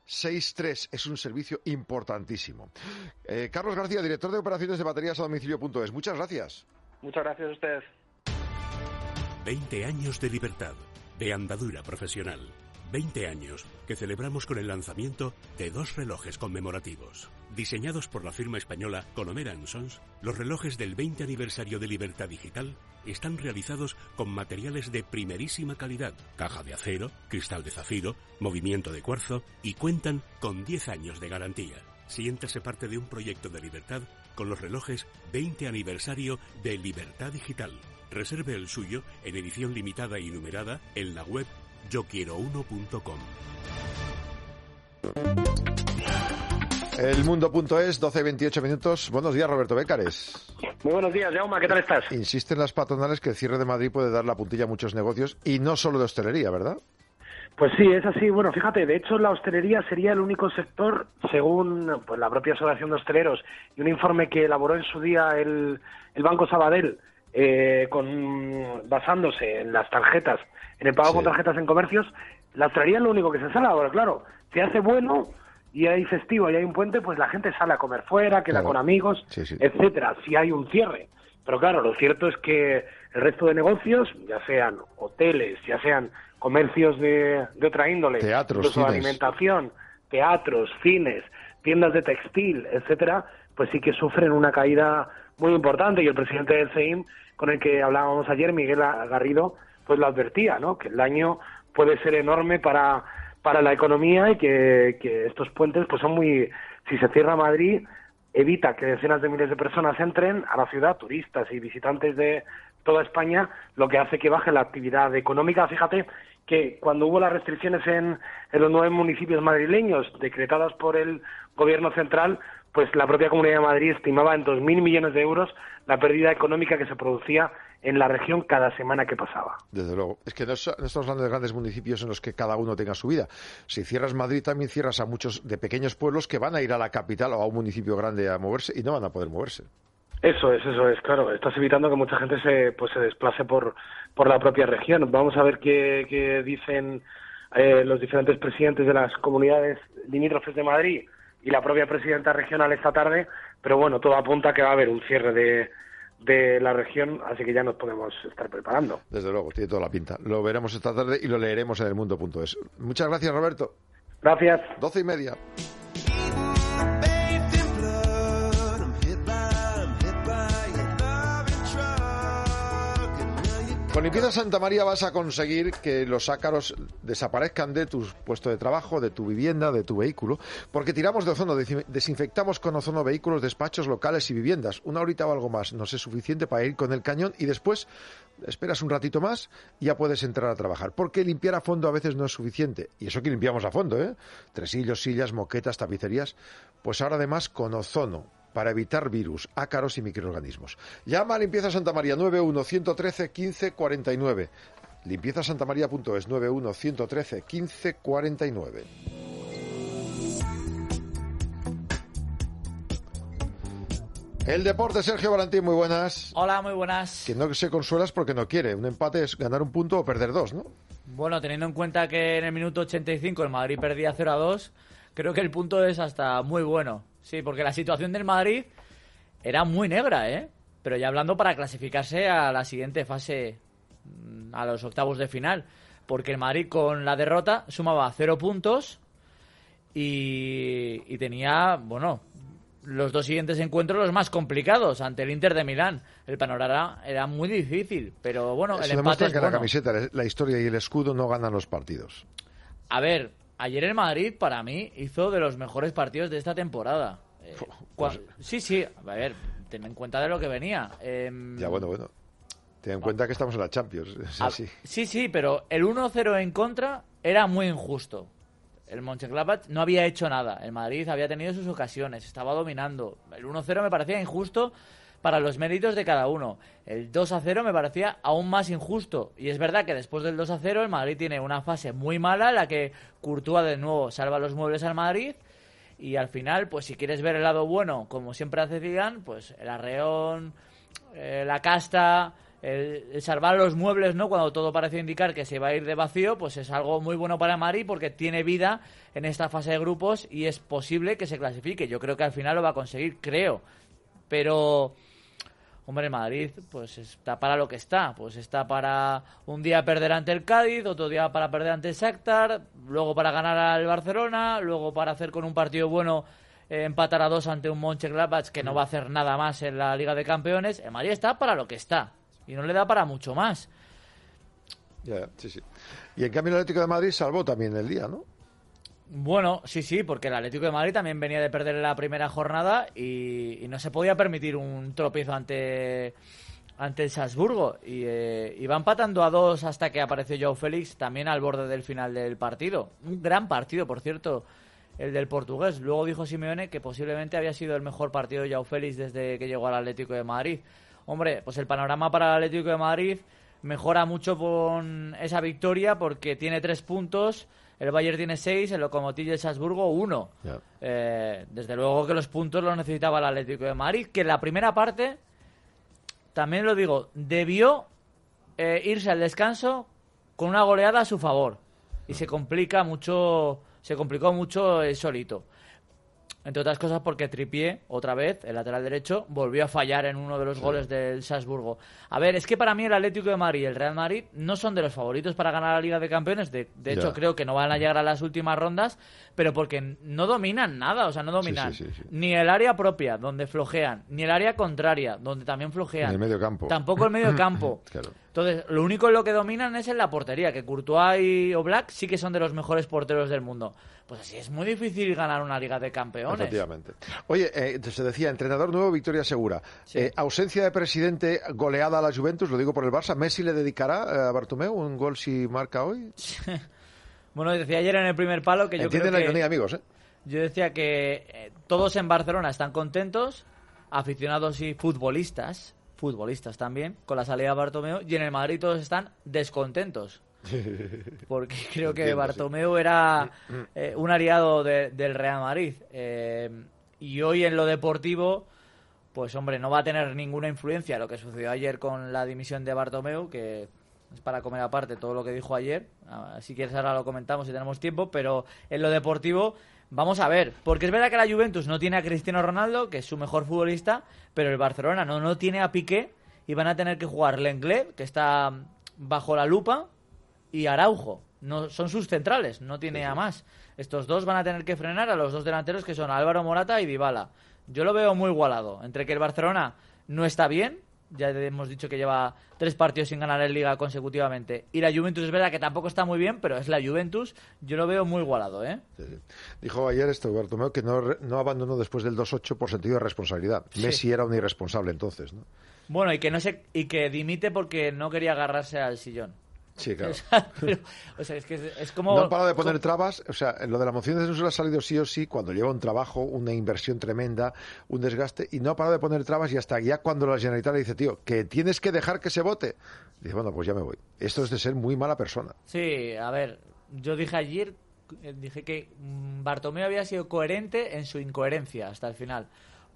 Speaker 2: seis tres. Es un servicio importantísimo. Eh, Carlos García, director de operaciones de baterías a domicilio punto es. Muchas gracias.
Speaker 11: Muchas gracias a ustedes.
Speaker 1: veinte años de libertad, de andadura profesional. veinte años que celebramos con el lanzamiento de dos relojes conmemorativos. Diseñados por la firma española Colomera and Sons, los relojes del veinte aniversario de Libertad Digital están realizados con materiales de primerísima calidad, caja de acero, cristal de zafiro, movimiento de cuarzo y cuentan con diez años de garantía. Siéntase parte de un proyecto de libertad con los relojes veinte aniversario de Libertad Digital. Reserve el suyo en edición limitada y numerada en la web yo quiero uno punto com.
Speaker 2: El mundo punto es, doce y veintiocho minutos. Buenos días, Roberto Bécares.
Speaker 12: Muy buenos días, Jaume, ¿qué tal estás?
Speaker 2: Insisten las patronales que el cierre de Madrid puede dar la puntilla a muchos negocios y no solo de hostelería, ¿verdad?
Speaker 12: Pues sí, es así. Bueno, fíjate, de hecho la hostelería sería el único sector, según pues la propia Asociación de Hosteleros y un informe que elaboró en su día el, el Banco Sabadell, eh, con, basándose en las tarjetas, en el pago sí. con tarjetas en comercios, la hostelería es lo único que se salva. Ahora, claro, si hace bueno y hay festivo y hay un puente, pues la gente sale a comer fuera, queda claro. con amigos, sí, sí. etcétera, si hay un cierre. Pero claro, lo cierto es que el resto de negocios, ya sean hoteles, ya sean comercios de, de otra índole,
Speaker 2: teatros,
Speaker 12: incluso de alimentación, teatros, cines, tiendas de textil, etcétera, pues sí que sufren una caída muy importante. Y el presidente del C E I M, con el que hablábamos ayer, Miguel Garrido, pues lo advertía, ¿no? Que el daño puede ser enorme para para la economía y que, que estos puentes pues son muy... Si se cierra Madrid, evita que decenas de miles de personas entren a la ciudad, turistas y visitantes de toda España, lo que hace que baje la actividad económica. Fíjate que cuando hubo las restricciones en, en los nueve municipios madrileños decretadas por el gobierno central, pues la propia Comunidad de Madrid estimaba en dos mil millones de euros la pérdida económica que se producía en la región cada semana que pasaba.
Speaker 2: Desde luego. Es que no, es, no estamos hablando de grandes municipios en los que cada uno tenga su vida. Si cierras Madrid, también cierras a muchos de pequeños pueblos que van a ir a la capital o a un municipio grande a moverse y no van a poder moverse.
Speaker 12: Eso es, eso es, claro. Estás evitando que mucha gente se pues se desplace por por la propia región. Vamos a ver qué, qué dicen eh, los diferentes presidentes de las comunidades limítrofes de Madrid y la propia presidenta regional esta tarde, pero bueno, todo apunta a que va a haber un cierre de, de la región, así que ya nos podemos estar preparando.
Speaker 2: Desde luego, tiene toda la pinta. Lo veremos esta tarde y lo leeremos en el mundo punto es. Muchas gracias, Roberto.
Speaker 12: Gracias.
Speaker 2: Doce y media. Con Limpieza Santa María vas a conseguir que los ácaros desaparezcan de tu puesto de trabajo, de tu vivienda, de tu vehículo, porque tiramos de ozono, desinfectamos con ozono vehículos, despachos locales y viviendas. Una horita o algo más nos es suficiente para ir con el cañón y después esperas un ratito más y ya puedes entrar a trabajar. Porque limpiar a fondo a veces no es suficiente. Y eso que limpiamos a fondo, ¿eh? Tresillos, sillas, moquetas, tapicerías. Pues ahora además con ozono, para evitar virus, ácaros y microorganismos. Llama a Limpieza Santa María nueve uno uno uno tres quince cuarenta y nueve. limpieza santa maría punto es nueve uno uno uno tres quince cuarenta y nueve. El deporte, Sergio Valentín, muy buenas.
Speaker 13: Hola, muy buenas.
Speaker 2: Que no se consuela es porque no quiere. Un empate es ganar un punto o perder dos, ¿no?
Speaker 13: Bueno, teniendo en cuenta que en el minuto ochenta y cinco el Madrid perdía cero a dos, creo que el punto es hasta muy bueno. Sí, porque la situación del Madrid era muy negra, ¿eh? Pero ya hablando para clasificarse a la siguiente fase, a los octavos de final. Porque el Madrid con la derrota sumaba cero puntos y, y tenía, bueno, los dos siguientes encuentros los más complicados ante el Inter de Milán. El panorama era muy difícil, pero bueno,
Speaker 2: Eso
Speaker 13: el empate es
Speaker 2: que
Speaker 13: bueno.
Speaker 2: La camiseta, la historia y el escudo no ganan los partidos.
Speaker 13: A ver, ayer el Madrid, para mí, hizo de los mejores partidos de esta temporada. Eh, pues... Sí, sí, a ver, ten en cuenta de lo que venía. Eh...
Speaker 2: Ya, bueno, bueno. Ten en cuenta que estamos en la Champions. Sí,
Speaker 13: a...
Speaker 2: sí.
Speaker 13: sí, sí, pero el uno cero en contra era muy injusto. El Mönchengladbach no había hecho nada. El Madrid había tenido sus ocasiones, estaba dominando. El uno cero me parecía injusto para los méritos de cada uno. El dos a cero me parecía aún más injusto. Y es verdad que después del dos a cero el Madrid tiene una fase muy mala en la que Courtois de nuevo salva los muebles al Madrid. Y al final, pues si quieres ver el lado bueno, como siempre hace Zidane, pues el arreón, eh, la casta, el, el salvar los muebles, ¿no? Cuando todo parece indicar que se va a ir de vacío, pues es algo muy bueno para el Madrid porque tiene vida en esta fase de grupos y es posible que se clasifique. Yo creo que al final lo va a conseguir, creo. Pero, hombre, el Madrid pues está para lo que está. Pues está para un día perder ante el Cádiz, otro día para perder ante el Shakhtar, luego para ganar al Barcelona, luego para hacer con un partido bueno eh, empatar a dos ante un Mönchengladbach que no va a hacer nada más en la Liga de Campeones. El Madrid está para lo que está y no le da para mucho más.
Speaker 2: Ya, sí, sí. Y en cambio el Atlético de Madrid salvó también el día, ¿no?
Speaker 13: Bueno, sí, sí, porque el Atlético de Madrid también venía de perder la primera jornada y, y no se podía permitir un tropiezo ante, ante el Salzburgo. Y, eh, y va empatando a dos hasta que apareció Joao Félix también al borde del final del partido. Un gran partido, por cierto, el del portugués. Luego dijo Simeone que posiblemente había sido el mejor partido de Joao Félix desde que llegó al Atlético de Madrid. Hombre, pues el panorama para el Atlético de Madrid mejora mucho con esa victoria porque tiene tres puntos. El Bayern tiene seis, el Lokomotiv y el Salzburgo uno. Yeah. Eh, desde luego que los puntos los necesitaba el Atlético de Madrid, que en la primera parte, también lo digo, debió eh, irse al descanso con una goleada a su favor. Y se complica mucho, se complicó mucho el solito. Entre otras cosas porque Trippier, otra vez, el lateral derecho, volvió a fallar en uno de los sí. goles del Salzburgo. A ver, es que para mí el Atlético de Madrid y el Real Madrid no son de los favoritos para ganar la Liga de Campeones. De, de hecho, yeah. creo que no van a llegar a las últimas rondas, pero porque no dominan nada. O sea, no dominan sí, sí, sí, sí. ni el área propia, donde flojean, ni el área contraria, donde también flojean.
Speaker 2: Ni el medio campo.
Speaker 13: Tampoco el medio campo. Claro. Entonces, lo único en lo que dominan es en la portería, que Courtois y Oblak sí que son de los mejores porteros del mundo. Pues así es muy difícil ganar una Liga de Campeones.
Speaker 2: Efectivamente. Oye, eh, se decía, entrenador nuevo, victoria segura. Sí. Eh, ausencia de presidente, goleada a la Juventus, lo digo por el Barça. ¿Messi le dedicará a Bartomeu un gol si marca hoy?
Speaker 13: Bueno, decía ayer en el primer palo que yo
Speaker 2: Entienden
Speaker 13: creo que...
Speaker 2: la ironía, amigos, ¿eh?
Speaker 13: Yo decía que eh, todos en Barcelona están contentos, aficionados y futbolistas, futbolistas también, con la salida de Bartomeu, y en el Madrid todos están descontentos. Porque creo que Entiendo, Bartomeu sí. era eh, un aliado de, del Real Madrid. Eh, y hoy en lo deportivo, pues hombre, no va a tener ninguna influencia lo que sucedió ayer con la dimisión de Bartomeu, que es para comer aparte todo lo que dijo ayer. Si quieres ahora lo comentamos si tenemos tiempo, pero en lo deportivo vamos a ver, porque es verdad que la Juventus no tiene a Cristiano Ronaldo, que es su mejor futbolista, pero el Barcelona no, no tiene a Piqué y van a tener que jugar Lenglet, que está bajo la lupa, y Araujo. No son sus centrales, no tiene sí, sí. a más. Estos dos van a tener que frenar a los dos delanteros que son Álvaro Morata y Dybala. Yo lo veo muy igualado, entre que el Barcelona no está bien, ya hemos dicho que lleva tres partidos sin ganar en Liga consecutivamente, y la Juventus es verdad que tampoco está muy bien, pero es la Juventus. Yo lo veo muy igualado, ¿eh? Sí, sí.
Speaker 2: Dijo ayer esto Bartomeu que no, no abandonó después del dos ocho por sentido de responsabilidad. Sí. Messi era un irresponsable entonces, ¿no?
Speaker 13: Bueno, y que no se, y que dimite porque no quería agarrarse al sillón.
Speaker 2: Sí, claro.
Speaker 13: Pero, o sea, es que es, es como...
Speaker 2: No han parado de poner como... trabas. O sea, lo de la moción de censura ha salido sí o sí cuando lleva un trabajo, una inversión tremenda, un desgaste, y no ha parado de poner trabas, y hasta ya cuando la Generalitat le dice, tío, que tienes que dejar que se vote, dice, bueno, pues ya me voy. Esto es de ser muy mala persona.
Speaker 13: Sí, a ver, yo dije ayer, dije que Bartomeu había sido coherente en su incoherencia hasta el final,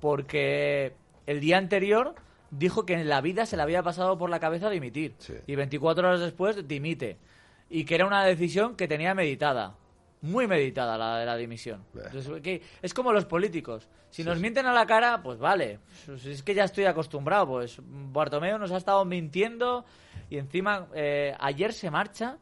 Speaker 13: porque el día anterior dijo que en la vida se le había pasado por la cabeza dimitir. Sí. Y veinticuatro horas después dimite. Y que era una decisión que tenía meditada. Muy meditada la de la dimisión. Entonces, que es como los políticos. Si sí, nos sí. mienten a la cara, pues vale. Pues es que ya estoy acostumbrado. Pues Bartomeu nos ha estado mintiendo. Y encima, eh, ayer se marcha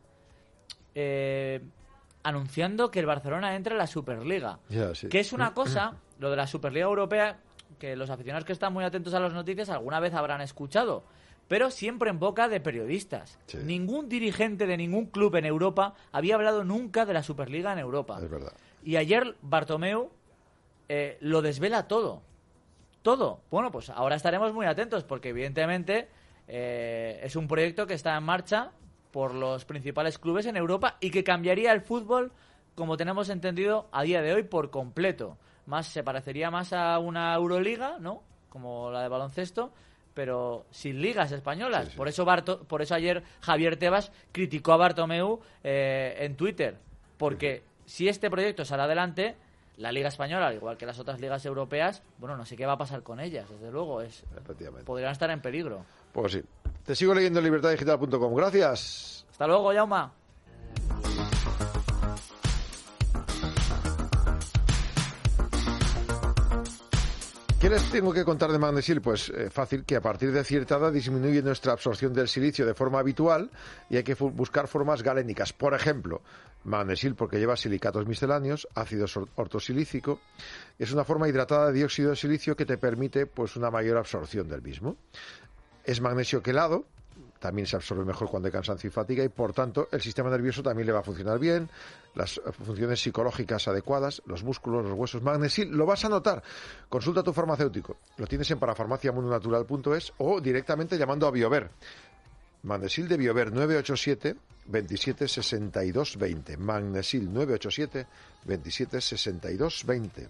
Speaker 13: eh, anunciando que el Barcelona entra en la Superliga. Yeah, sí. Que es una cosa, lo de la Superliga Europea, que los aficionados que están muy atentos a las noticias alguna vez habrán escuchado, pero siempre en boca de periodistas. Sí. Ningún dirigente de ningún club en Europa había hablado nunca de la Superliga en Europa.
Speaker 2: Es verdad.
Speaker 13: Y ayer Bartomeu eh, lo desvela todo. Todo. Bueno, pues ahora estaremos muy atentos porque evidentemente eh, es un proyecto que está en marcha por los principales clubes en Europa y que cambiaría el fútbol, como tenemos entendido, a día de hoy por completo. Más se parecería más a una Euroliga, ¿no? Como la de baloncesto, pero sin ligas españolas. Sí, sí. Por eso Barto, por eso ayer Javier Tebas criticó a Bartomeu eh, en Twitter, porque sí. si este proyecto sale adelante, la Liga Española, al igual que las otras ligas europeas, bueno, no sé qué va a pasar con ellas, desde luego, es podrían estar en peligro.
Speaker 2: Pues sí. Te sigo leyendo en libertad digital punto com. Gracias.
Speaker 13: Hasta luego, Yauma.
Speaker 2: ¿Qué les tengo que contar de Magnesil? Pues eh, fácil, que a partir de cierta edad disminuye nuestra absorción del silicio de forma habitual y hay que buscar formas galénicas. Por ejemplo, Magnesil, porque lleva silicatos misceláneos, ácido ortosilícico, es una forma hidratada de dióxido de silicio que te permite pues una mayor absorción del mismo. Es magnesio quelado, también se absorbe mejor cuando hay cansancio y fatiga y, por tanto, el sistema nervioso también le va a funcionar bien, las funciones psicológicas adecuadas, los músculos, los huesos. Magnesil, lo vas a notar. Consulta a tu farmacéutico. Lo tienes en parafarmacia mundo natural punto es o directamente llamando a Biover. Magnesil de Biover nueve ocho siete, veintisiete, sesenta y dos, veinte. Magnesil nueve ocho siete, veintisiete, sesenta y dos, veinte.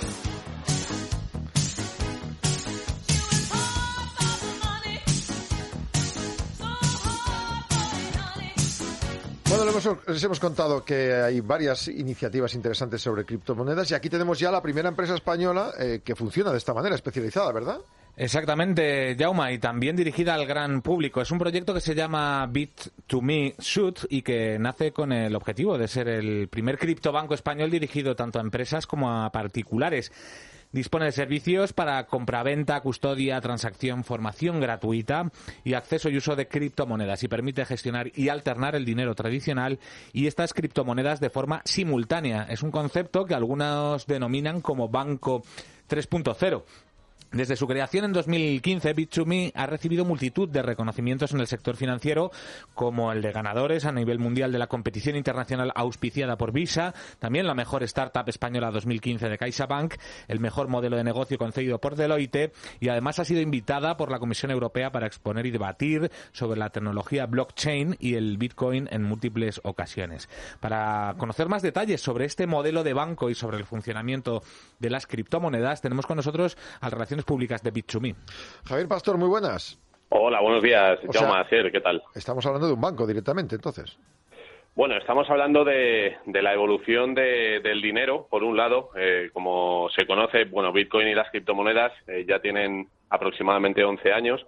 Speaker 2: Bueno, les hemos, les hemos contado que hay varias iniciativas interesantes sobre criptomonedas y aquí tenemos ya la primera empresa española eh, que funciona de esta manera, especializada, ¿verdad?
Speaker 4: Exactamente, Jauma, y también dirigida al gran público. Es un proyecto que se llama Bit to Me Shoot y que nace con el objetivo de ser el primer criptobanco español dirigido tanto a empresas como a particulares. Dispone de servicios para compraventa, custodia, transacción, formación gratuita y acceso y uso de criptomonedas y permite gestionar y alternar el dinero tradicional y estas criptomonedas de forma simultánea. Es un concepto que algunos denominan como banco tres punto cero. Desde su creación en dos mil quince, Bit to Me ha recibido multitud de reconocimientos en el sector financiero, como el de ganadores a nivel mundial de la competición internacional auspiciada por Visa, también la mejor startup española dos mil quince de CaixaBank, el mejor modelo de negocio concedido por Deloitte y además ha sido invitada por la Comisión Europea para exponer y debatir sobre la tecnología blockchain y el Bitcoin en múltiples ocasiones. Para conocer más detalles sobre este modelo de banco y sobre el funcionamiento de las criptomonedas, tenemos con nosotros al Relaciones Públicas de Bit to Me.
Speaker 2: Javier Pastor, muy buenas.
Speaker 14: Hola, buenos días. Jaume Asier, ¿qué tal?
Speaker 2: Estamos hablando de un banco directamente, entonces.
Speaker 14: Bueno, estamos hablando de, de la evolución de, del dinero. Por un lado, eh, como se conoce, bueno, Bitcoin y las criptomonedas eh, ya tienen aproximadamente once años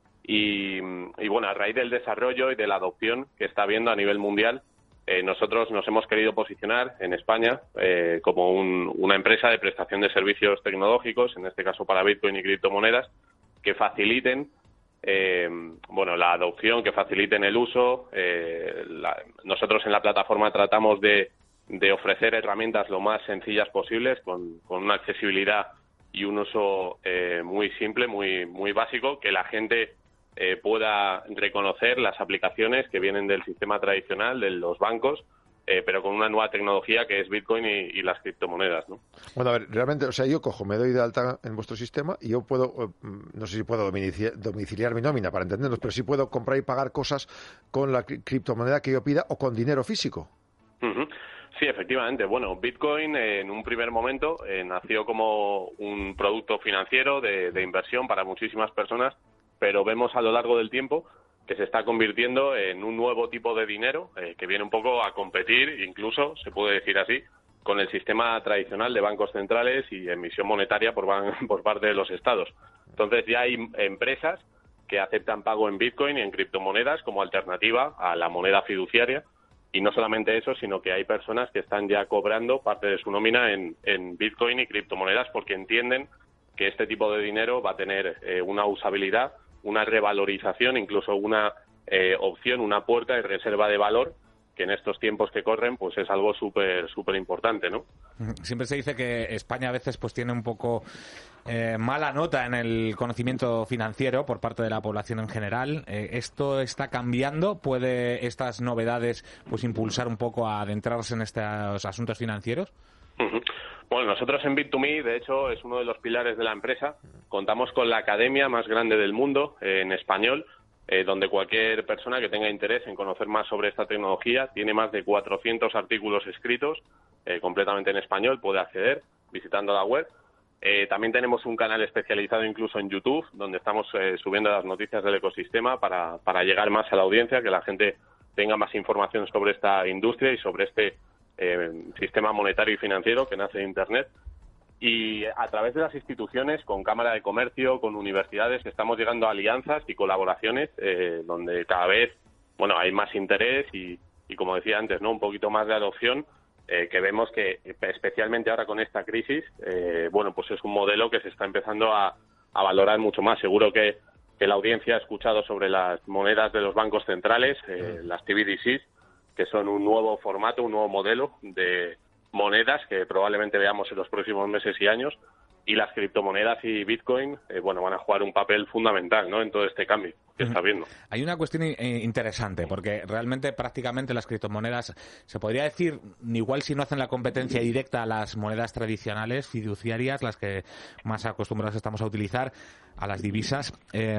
Speaker 14: y, y, bueno, a raíz del desarrollo y de la adopción que está habiendo a nivel mundial, Eh, nosotros nos hemos querido posicionar en España eh, como un, una empresa de prestación de servicios tecnológicos, en este caso para Bitcoin y criptomonedas, que faciliten eh, bueno, la adopción, que faciliten el uso. Eh, la, nosotros en la plataforma tratamos de, de ofrecer herramientas lo más sencillas posibles, con, con una accesibilidad y un uso eh, muy simple, muy, muy básico, que la gente Eh, pueda reconocer las aplicaciones que vienen del sistema tradicional, de los bancos, eh, pero con una nueva tecnología que es Bitcoin y, y las criptomonedas, ¿no?
Speaker 2: Bueno, a ver, realmente, o sea, yo cojo, me doy de alta en vuestro sistema y yo puedo, no sé si puedo domiciliar, domiciliar mi nómina para entendernos, pero sí puedo comprar y pagar cosas con la cri- criptomoneda que yo pida o con dinero físico.
Speaker 14: Uh-huh. Sí, efectivamente. Bueno, Bitcoin eh, en un primer momento eh, nació como un producto financiero de, de inversión para muchísimas personas, pero vemos a lo largo del tiempo que se está convirtiendo en un nuevo tipo de dinero eh, que viene un poco a competir, incluso, se puede decir así, con el sistema tradicional de bancos centrales y emisión monetaria por, ban- por parte de los estados. Entonces ya hay empresas que aceptan pago en Bitcoin y en criptomonedas como alternativa a la moneda fiduciaria. Y no solamente eso, sino que hay personas que están ya cobrando parte de su nómina en, en Bitcoin y criptomonedas porque entienden que este tipo de dinero va a tener eh, una usabilidad, una revalorización, incluso una eh, opción, una puerta de reserva de valor, que en estos tiempos que corren pues es algo súper súper importante, ¿no?
Speaker 4: Siempre se dice que España a veces pues tiene un poco eh, mala nota en el conocimiento financiero por parte de la población en general. Eh, ¿Esto está cambiando? ¿Puede estas novedades pues impulsar un poco a adentrarse en estos asuntos financieros?
Speaker 14: Uh-huh. Bueno, nosotros en Bit to Me, de hecho, es uno de los pilares de la empresa. Contamos con la academia más grande del mundo eh, en español, eh, donde cualquier persona que tenga interés en conocer más sobre esta tecnología tiene más de cuatrocientos artículos escritos eh, completamente en español, puede acceder visitando la web. Eh, también tenemos un canal especializado incluso en YouTube, donde estamos eh, subiendo las noticias del ecosistema para, para llegar más a la audiencia, que la gente tenga más información sobre esta industria y sobre este Eh, sistema monetario y financiero que nace de Internet. Y a través de las instituciones, con Cámara de Comercio, con universidades, estamos llegando a alianzas y colaboraciones eh, donde cada vez, bueno, hay más interés y, y como decía antes, ¿no? Un poquito más de adopción, eh, que vemos que, especialmente ahora con esta crisis, eh, bueno, pues es un modelo que se está empezando a, a valorar mucho más. Seguro que, que la audiencia ha escuchado sobre las monedas de los bancos centrales, eh, las T B D Cs, que son un nuevo formato, un nuevo modelo de monedas que probablemente veamos en los próximos meses y años, y las criptomonedas y Bitcoin, eh, bueno, van a jugar un papel fundamental, ¿no?, en todo este cambio que está habiendo.
Speaker 4: Hay una cuestión eh, interesante, porque realmente prácticamente las criptomonedas, se podría decir, igual si no hacen la competencia directa a las monedas tradicionales, fiduciarias, las que más acostumbrados estamos a utilizar, a las divisas, eh,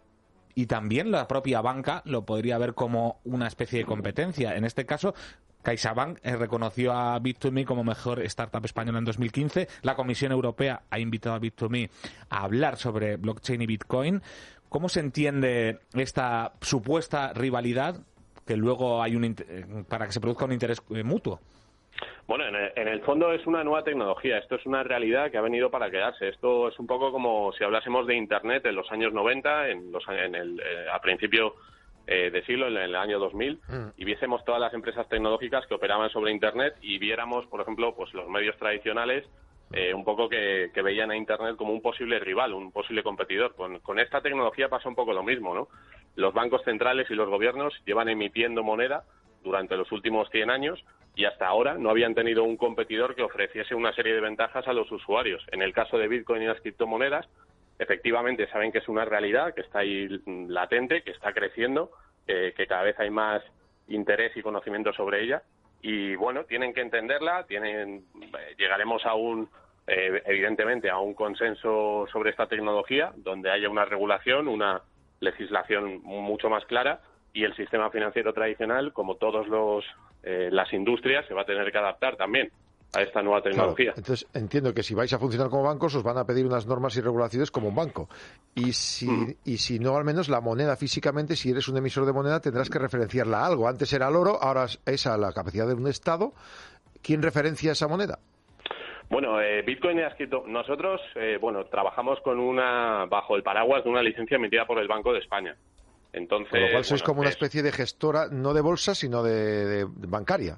Speaker 4: y también la propia banca lo podría ver como una especie de competencia. En este caso, CaixaBank eh, reconoció a Bit to Me como mejor startup española en dos mil quince. La Comisión Europea ha invitado a Bit to Me a hablar sobre blockchain y Bitcoin. ¿Cómo se entiende esta supuesta rivalidad que luego hay un para que se produzca un interés eh, mutuo?
Speaker 14: Bueno, en el, en el fondo es una nueva tecnología. Esto es una realidad que ha venido para quedarse. Esto es un poco como si hablásemos de Internet en los años noventa, en los, en el, eh, a principio eh, de siglo, en el año dos mil, mm. y viésemos todas las empresas tecnológicas que operaban sobre Internet y viéramos, por ejemplo, pues los medios tradicionales eh, un poco que, que veían a Internet como un posible rival, un posible competidor. Con, con esta tecnología pasa un poco lo mismo, ¿no? Los bancos centrales y los gobiernos llevan emitiendo moneda durante los últimos cien años y hasta ahora no habían tenido un competidor que ofreciese una serie de ventajas a los usuarios. En el caso de Bitcoin y las criptomonedas, efectivamente saben que es una realidad, que está ahí latente, que está creciendo, eh, que cada vez hay más interés y conocimiento sobre ella. Y bueno, tienen que entenderla, tienen, eh, llegaremos a un, eh, evidentemente, a un consenso sobre esta tecnología, donde haya una regulación, una legislación mucho más clara, y el sistema financiero tradicional, como todos los eh, las industrias, se va a tener que adaptar también a esta nueva tecnología.
Speaker 2: Claro. Entonces, entiendo que si vais a funcionar como bancos, os van a pedir unas normas y regulaciones como un banco. Y si, mm. y si no, al menos la moneda físicamente, si eres un emisor de moneda, tendrás que referenciarla a algo. Antes era el oro, ahora es a la capacidad de un Estado. ¿Quién referencia esa moneda?
Speaker 14: Bueno, eh, Bitcoin y Ascripto, nosotros, eh, bueno, trabajamos con una, bajo el paraguas de una licencia emitida por el Banco de España. Entonces,
Speaker 2: con lo cual sois
Speaker 14: bueno,
Speaker 2: como una
Speaker 14: es...
Speaker 2: especie de gestora, no de bolsa, sino de, de, de bancaria.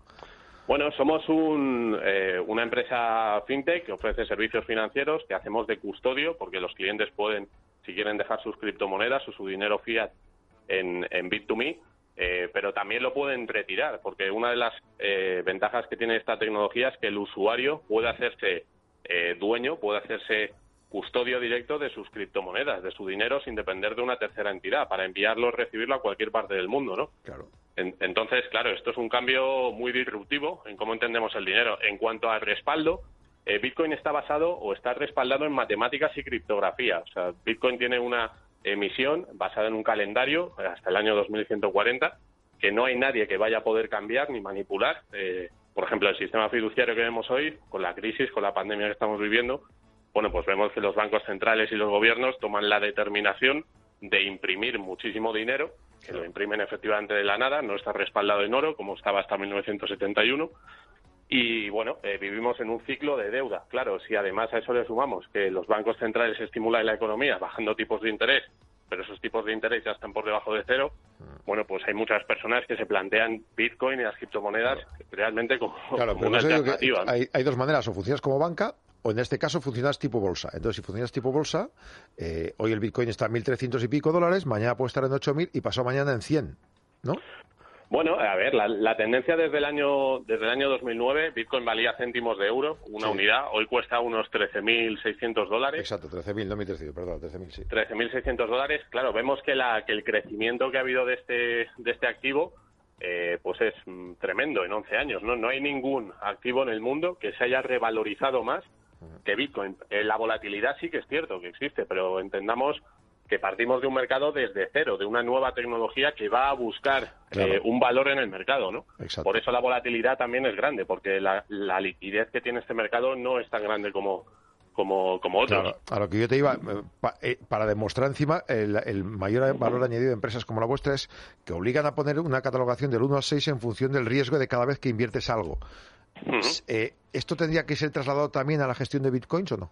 Speaker 14: Bueno, somos un, eh, una empresa fintech que ofrece servicios financieros, que hacemos de custodio, porque los clientes pueden, si quieren, dejar sus criptomonedas o su dinero fiat en, en Bit to Me, eh, pero también lo pueden retirar, porque una de las eh, ventajas que tiene esta tecnología es que el usuario puede hacerse eh, dueño, puede hacerse custodio directo de sus criptomonedas, de su dinero, sin depender de una tercera entidad, para enviarlo o recibirlo a cualquier parte del mundo, ¿no?
Speaker 2: Claro.
Speaker 14: En, entonces, claro, esto es un cambio muy disruptivo en cómo entendemos el dinero. En cuanto al respaldo, eh, Bitcoin está basado o está respaldado en matemáticas y criptografía. O sea, Bitcoin tiene una emisión basada en un calendario hasta el año dos mil ciento cuarenta, que no hay nadie que vaya a poder cambiar ni manipular. Eh, por ejemplo, el sistema fiduciario que vemos hoy, con la crisis, con la pandemia que estamos viviendo, bueno, pues vemos que los bancos centrales y los gobiernos toman la determinación de imprimir muchísimo dinero, que lo imprimen efectivamente de la nada, no está respaldado en oro, como estaba hasta mil novecientos setenta y uno, y bueno, eh, vivimos en un ciclo de deuda. Claro, si además a eso le sumamos que los bancos centrales estimulan la economía bajando tipos de interés, pero esos tipos de interés ya están por debajo de cero, bueno, pues hay muchas personas que se plantean Bitcoin y las criptomonedas claro. realmente como,
Speaker 2: claro,
Speaker 14: como una alternativa. ¿No?
Speaker 2: Hay, hay dos maneras, o funcionas como banca, o en este caso funcionas tipo bolsa. Entonces, si funcionas tipo bolsa, eh, hoy el Bitcoin está en mil trescientos y pico dólares, mañana puede estar en ocho mil y pasado mañana en cien, ¿no?
Speaker 14: Bueno, a ver, la, la tendencia desde el año desde el año dos mil nueve, Bitcoin valía céntimos de euro, una sí. unidad, hoy cuesta unos trece mil seiscientos dólares.
Speaker 2: Exacto, trece mil, no mil trescientos, perdón, trece mil, sí.
Speaker 14: trece mil seiscientos dólares, claro, vemos que, la, que el crecimiento que ha habido de este, de este activo eh, pues es mm, tremendo en once años, ¿no? No hay ningún activo en el mundo que se haya revalorizado más que Bitcoin. Eh, la volatilidad sí que es cierto que existe, pero entendamos que partimos de un mercado desde cero, de una nueva tecnología que va a buscar claro. eh, un valor en el mercado, ¿no?
Speaker 2: Exacto.
Speaker 14: Por eso la volatilidad también es grande, porque la, la liquidez que tiene este mercado no es tan grande como como, como otros.
Speaker 2: Claro, a lo que yo te iba, pa, eh, para demostrar encima el, el mayor valor añadido de empresas como la vuestra es que obligan a poner una catalogación del uno al seis en función del riesgo de cada vez que inviertes algo.
Speaker 14: Uh-huh.
Speaker 2: Eh, ¿Esto tendría que ser trasladado también a la gestión de bitcoins o no?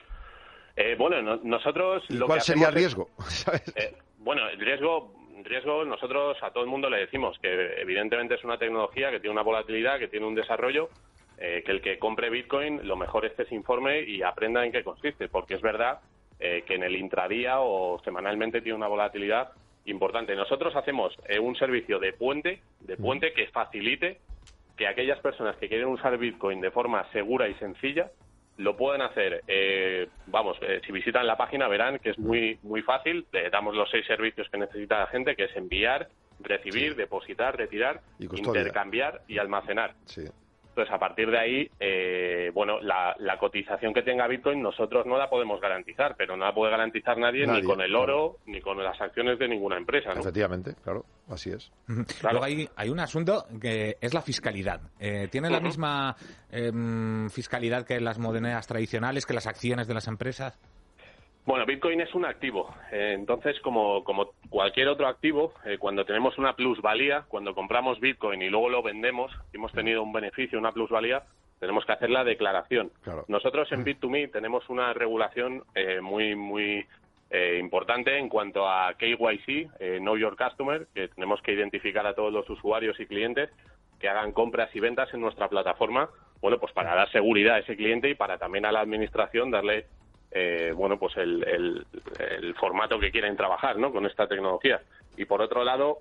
Speaker 14: Eh, bueno, no, nosotros...
Speaker 2: ¿Y
Speaker 14: lo
Speaker 2: cuál
Speaker 14: que
Speaker 2: sería el
Speaker 14: es,
Speaker 2: riesgo? ¿Sabes?
Speaker 14: Eh, bueno, el riesgo, riesgo, nosotros a todo el mundo le decimos que evidentemente es una tecnología que tiene una volatilidad, que tiene un desarrollo, eh, que el que compre Bitcoin lo mejor es que se informe y aprenda en qué consiste, porque es verdad eh, que en el intradía o semanalmente tiene una volatilidad importante. Nosotros hacemos eh, un servicio de puente, de puente que facilite que aquellas personas que quieren usar Bitcoin de forma segura y sencilla lo pueden hacer. Eh, vamos, eh, si visitan la página verán que es muy muy fácil. Le damos los seis servicios que necesita la gente, que es enviar, recibir, sí. depositar, retirar, intercambiar y almacenar.
Speaker 2: Sí.
Speaker 14: Entonces, a partir de ahí, eh, bueno, la, la cotización que tenga Bitcoin nosotros no la podemos garantizar, pero no la puede garantizar nadie, nadie ni con el oro, claro. ni con las acciones de ninguna empresa, ¿no?
Speaker 2: Efectivamente, claro, así es.
Speaker 4: Uh-huh. Claro. Luego hay, hay un asunto que es la fiscalidad. Eh, ¿Tiene uh-huh. la misma eh, fiscalidad que las monedas tradicionales, que las acciones de las empresas?
Speaker 14: Bueno, Bitcoin es un activo. Eh, entonces, como, como cualquier otro activo, eh, cuando tenemos una plusvalía, cuando compramos Bitcoin y luego lo vendemos, y hemos tenido un beneficio, una plusvalía, tenemos que hacer la declaración. Claro. Nosotros en Bit to Me tenemos una regulación eh, muy, muy eh, importante en cuanto a K Y C, eh, Know Your Customer, que tenemos que identificar a todos los usuarios y clientes que hagan compras y ventas en nuestra plataforma, bueno, pues para dar seguridad a ese cliente y para también a la administración darle Eh, bueno, pues el, el, el formato que quieren trabajar, ¿no?, con esta tecnología. Y por otro lado,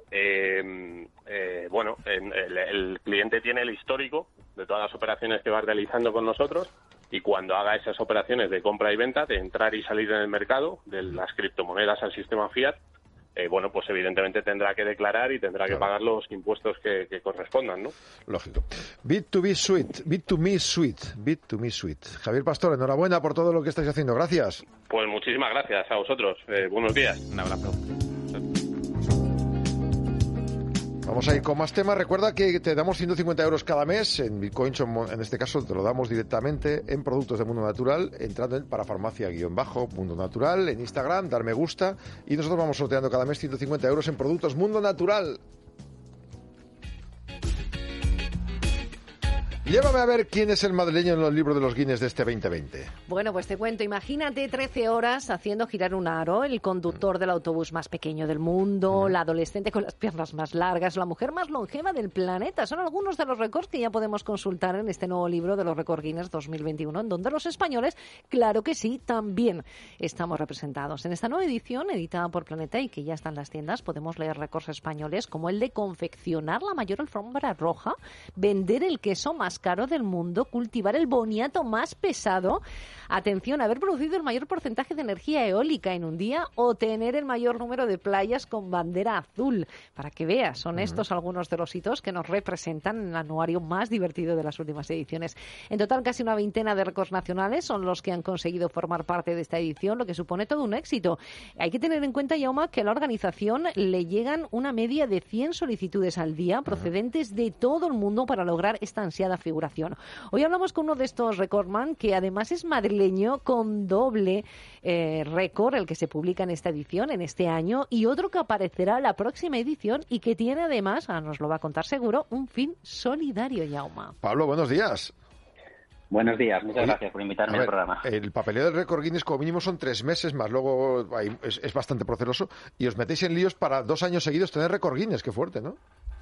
Speaker 14: eh, eh, bueno, en, el, el cliente tiene el histórico de todas las operaciones que va realizando con nosotros, y cuando haga esas operaciones de compra y venta, de entrar y salir en el mercado, de las criptomonedas al sistema fiat, Eh, bueno, pues evidentemente tendrá que declarar y tendrá claro. que pagar los impuestos que, que correspondan, ¿no?
Speaker 2: Lógico. Bit to be Suite, Bit to Me Suite, Bit to Me Suite. Javier Pastor, enhorabuena por todo lo que estáis haciendo. Gracias.
Speaker 14: Pues muchísimas gracias a vosotros. Eh, buenos días.
Speaker 4: Un abrazo.
Speaker 2: Vamos a ir con más temas. Recuerda que te damos ciento cincuenta euros cada mes en Bitcoins, en este caso te lo damos directamente en productos de Mundo Natural, entrando en parafarmacia-bajo Mundo Natural, en Instagram, dar me gusta, y nosotros vamos sorteando cada mes ciento cincuenta euros en productos Mundo Natural. Llévame a ver quién es el madrileño en los libros de los Guinness de este veinte veinte.
Speaker 3: Bueno, pues te cuento, imagínate trece horas haciendo girar un aro, el conductor del autobús más pequeño del mundo, la adolescente con las piernas más largas, la mujer más longeva del planeta. Son algunos de los récords que ya podemos consultar en este nuevo libro de los récords Guinness dos mil veintiuno, en donde los españoles, claro que sí, también estamos representados. En esta nueva edición, editada por Planeta y que ya está en las tiendas, podemos leer récords españoles como el de confeccionar la mayor alfombra roja, vender el queso más caro del mundo, cultivar el boniato más pesado, atención, haber producido el mayor porcentaje de energía eólica en un día o tener el mayor número de playas con bandera azul. Para que veas, son uh-huh. estos algunos de los hitos que nos representan en el anuario más divertido de las últimas ediciones. En total, casi una veintena de récords nacionales son los que han conseguido formar parte de esta edición, lo que supone todo un éxito. Hay que tener en cuenta, Jaume, que a la organización le llegan una media de cien solicitudes al día procedentes de todo el mundo para lograr esta ansiada figuración. Hoy hablamos con uno de estos recordman que además es madrileño con doble eh, récord, el que se publica en esta edición, en este año, y otro que aparecerá en la próxima edición y que tiene además, ah, nos lo va a contar seguro, un fin solidario, Jaume.
Speaker 2: Pablo, buenos días.
Speaker 15: Buenos días, muchas Oye, gracias por invitarme
Speaker 2: ver,
Speaker 15: al programa.
Speaker 2: El papeleo del récord Guinness como mínimo son tres meses más, luego hay, es, es bastante proceloso, y os metéis en líos para dos años seguidos tener récord Guinness, qué fuerte, ¿no?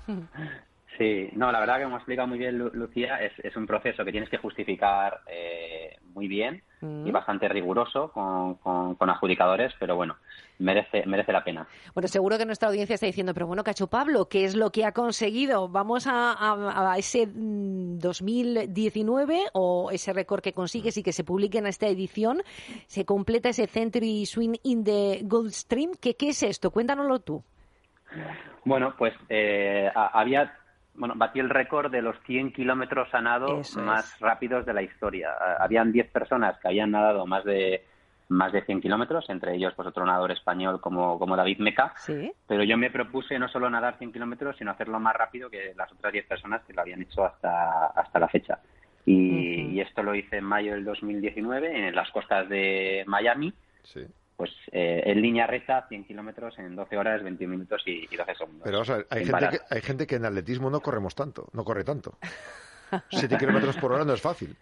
Speaker 15: Sí, no, la verdad que como ha explicado muy bien Lucía, es, es un proceso que tienes que justificar eh, muy bien mm. y bastante riguroso con, con, con adjudicadores, pero bueno, merece merece la pena.
Speaker 3: Bueno, seguro que nuestra audiencia está diciendo, pero bueno, ¿qué ha hecho Pablo? ¿Qué es lo que ha conseguido? ¿Vamos a, a, a ese dos mil diecinueve o ese récord que consigues y que se publique en esta edición? ¿Se completa ese Century Swing in the Gulf Stream? ¿Qué, qué es esto? Cuéntanoslo tú.
Speaker 15: Bueno, pues eh, había... Bueno, batí el récord de los cien kilómetros a nado Eso más es. rápidos de la historia. Habían diez personas que habían nadado más de más de cien kilómetros, entre ellos pues otro nadador español como, como David Meca. ¿Sí? Pero yo me propuse no solo nadar cien kilómetros, sino hacerlo más rápido que las otras diez personas que lo habían hecho hasta, hasta la fecha. Y, uh-huh. y esto lo hice en mayo del dos mil diecinueve en las costas de Miami. Sí. Pues eh, en línea recta, cien kilómetros en doce horas, veintiún minutos y, y doce segundos.
Speaker 2: Pero vamos a ver, hay gente, que, hay gente que en atletismo no corremos tanto, no corre tanto. siete kilómetros por hora no es fácil.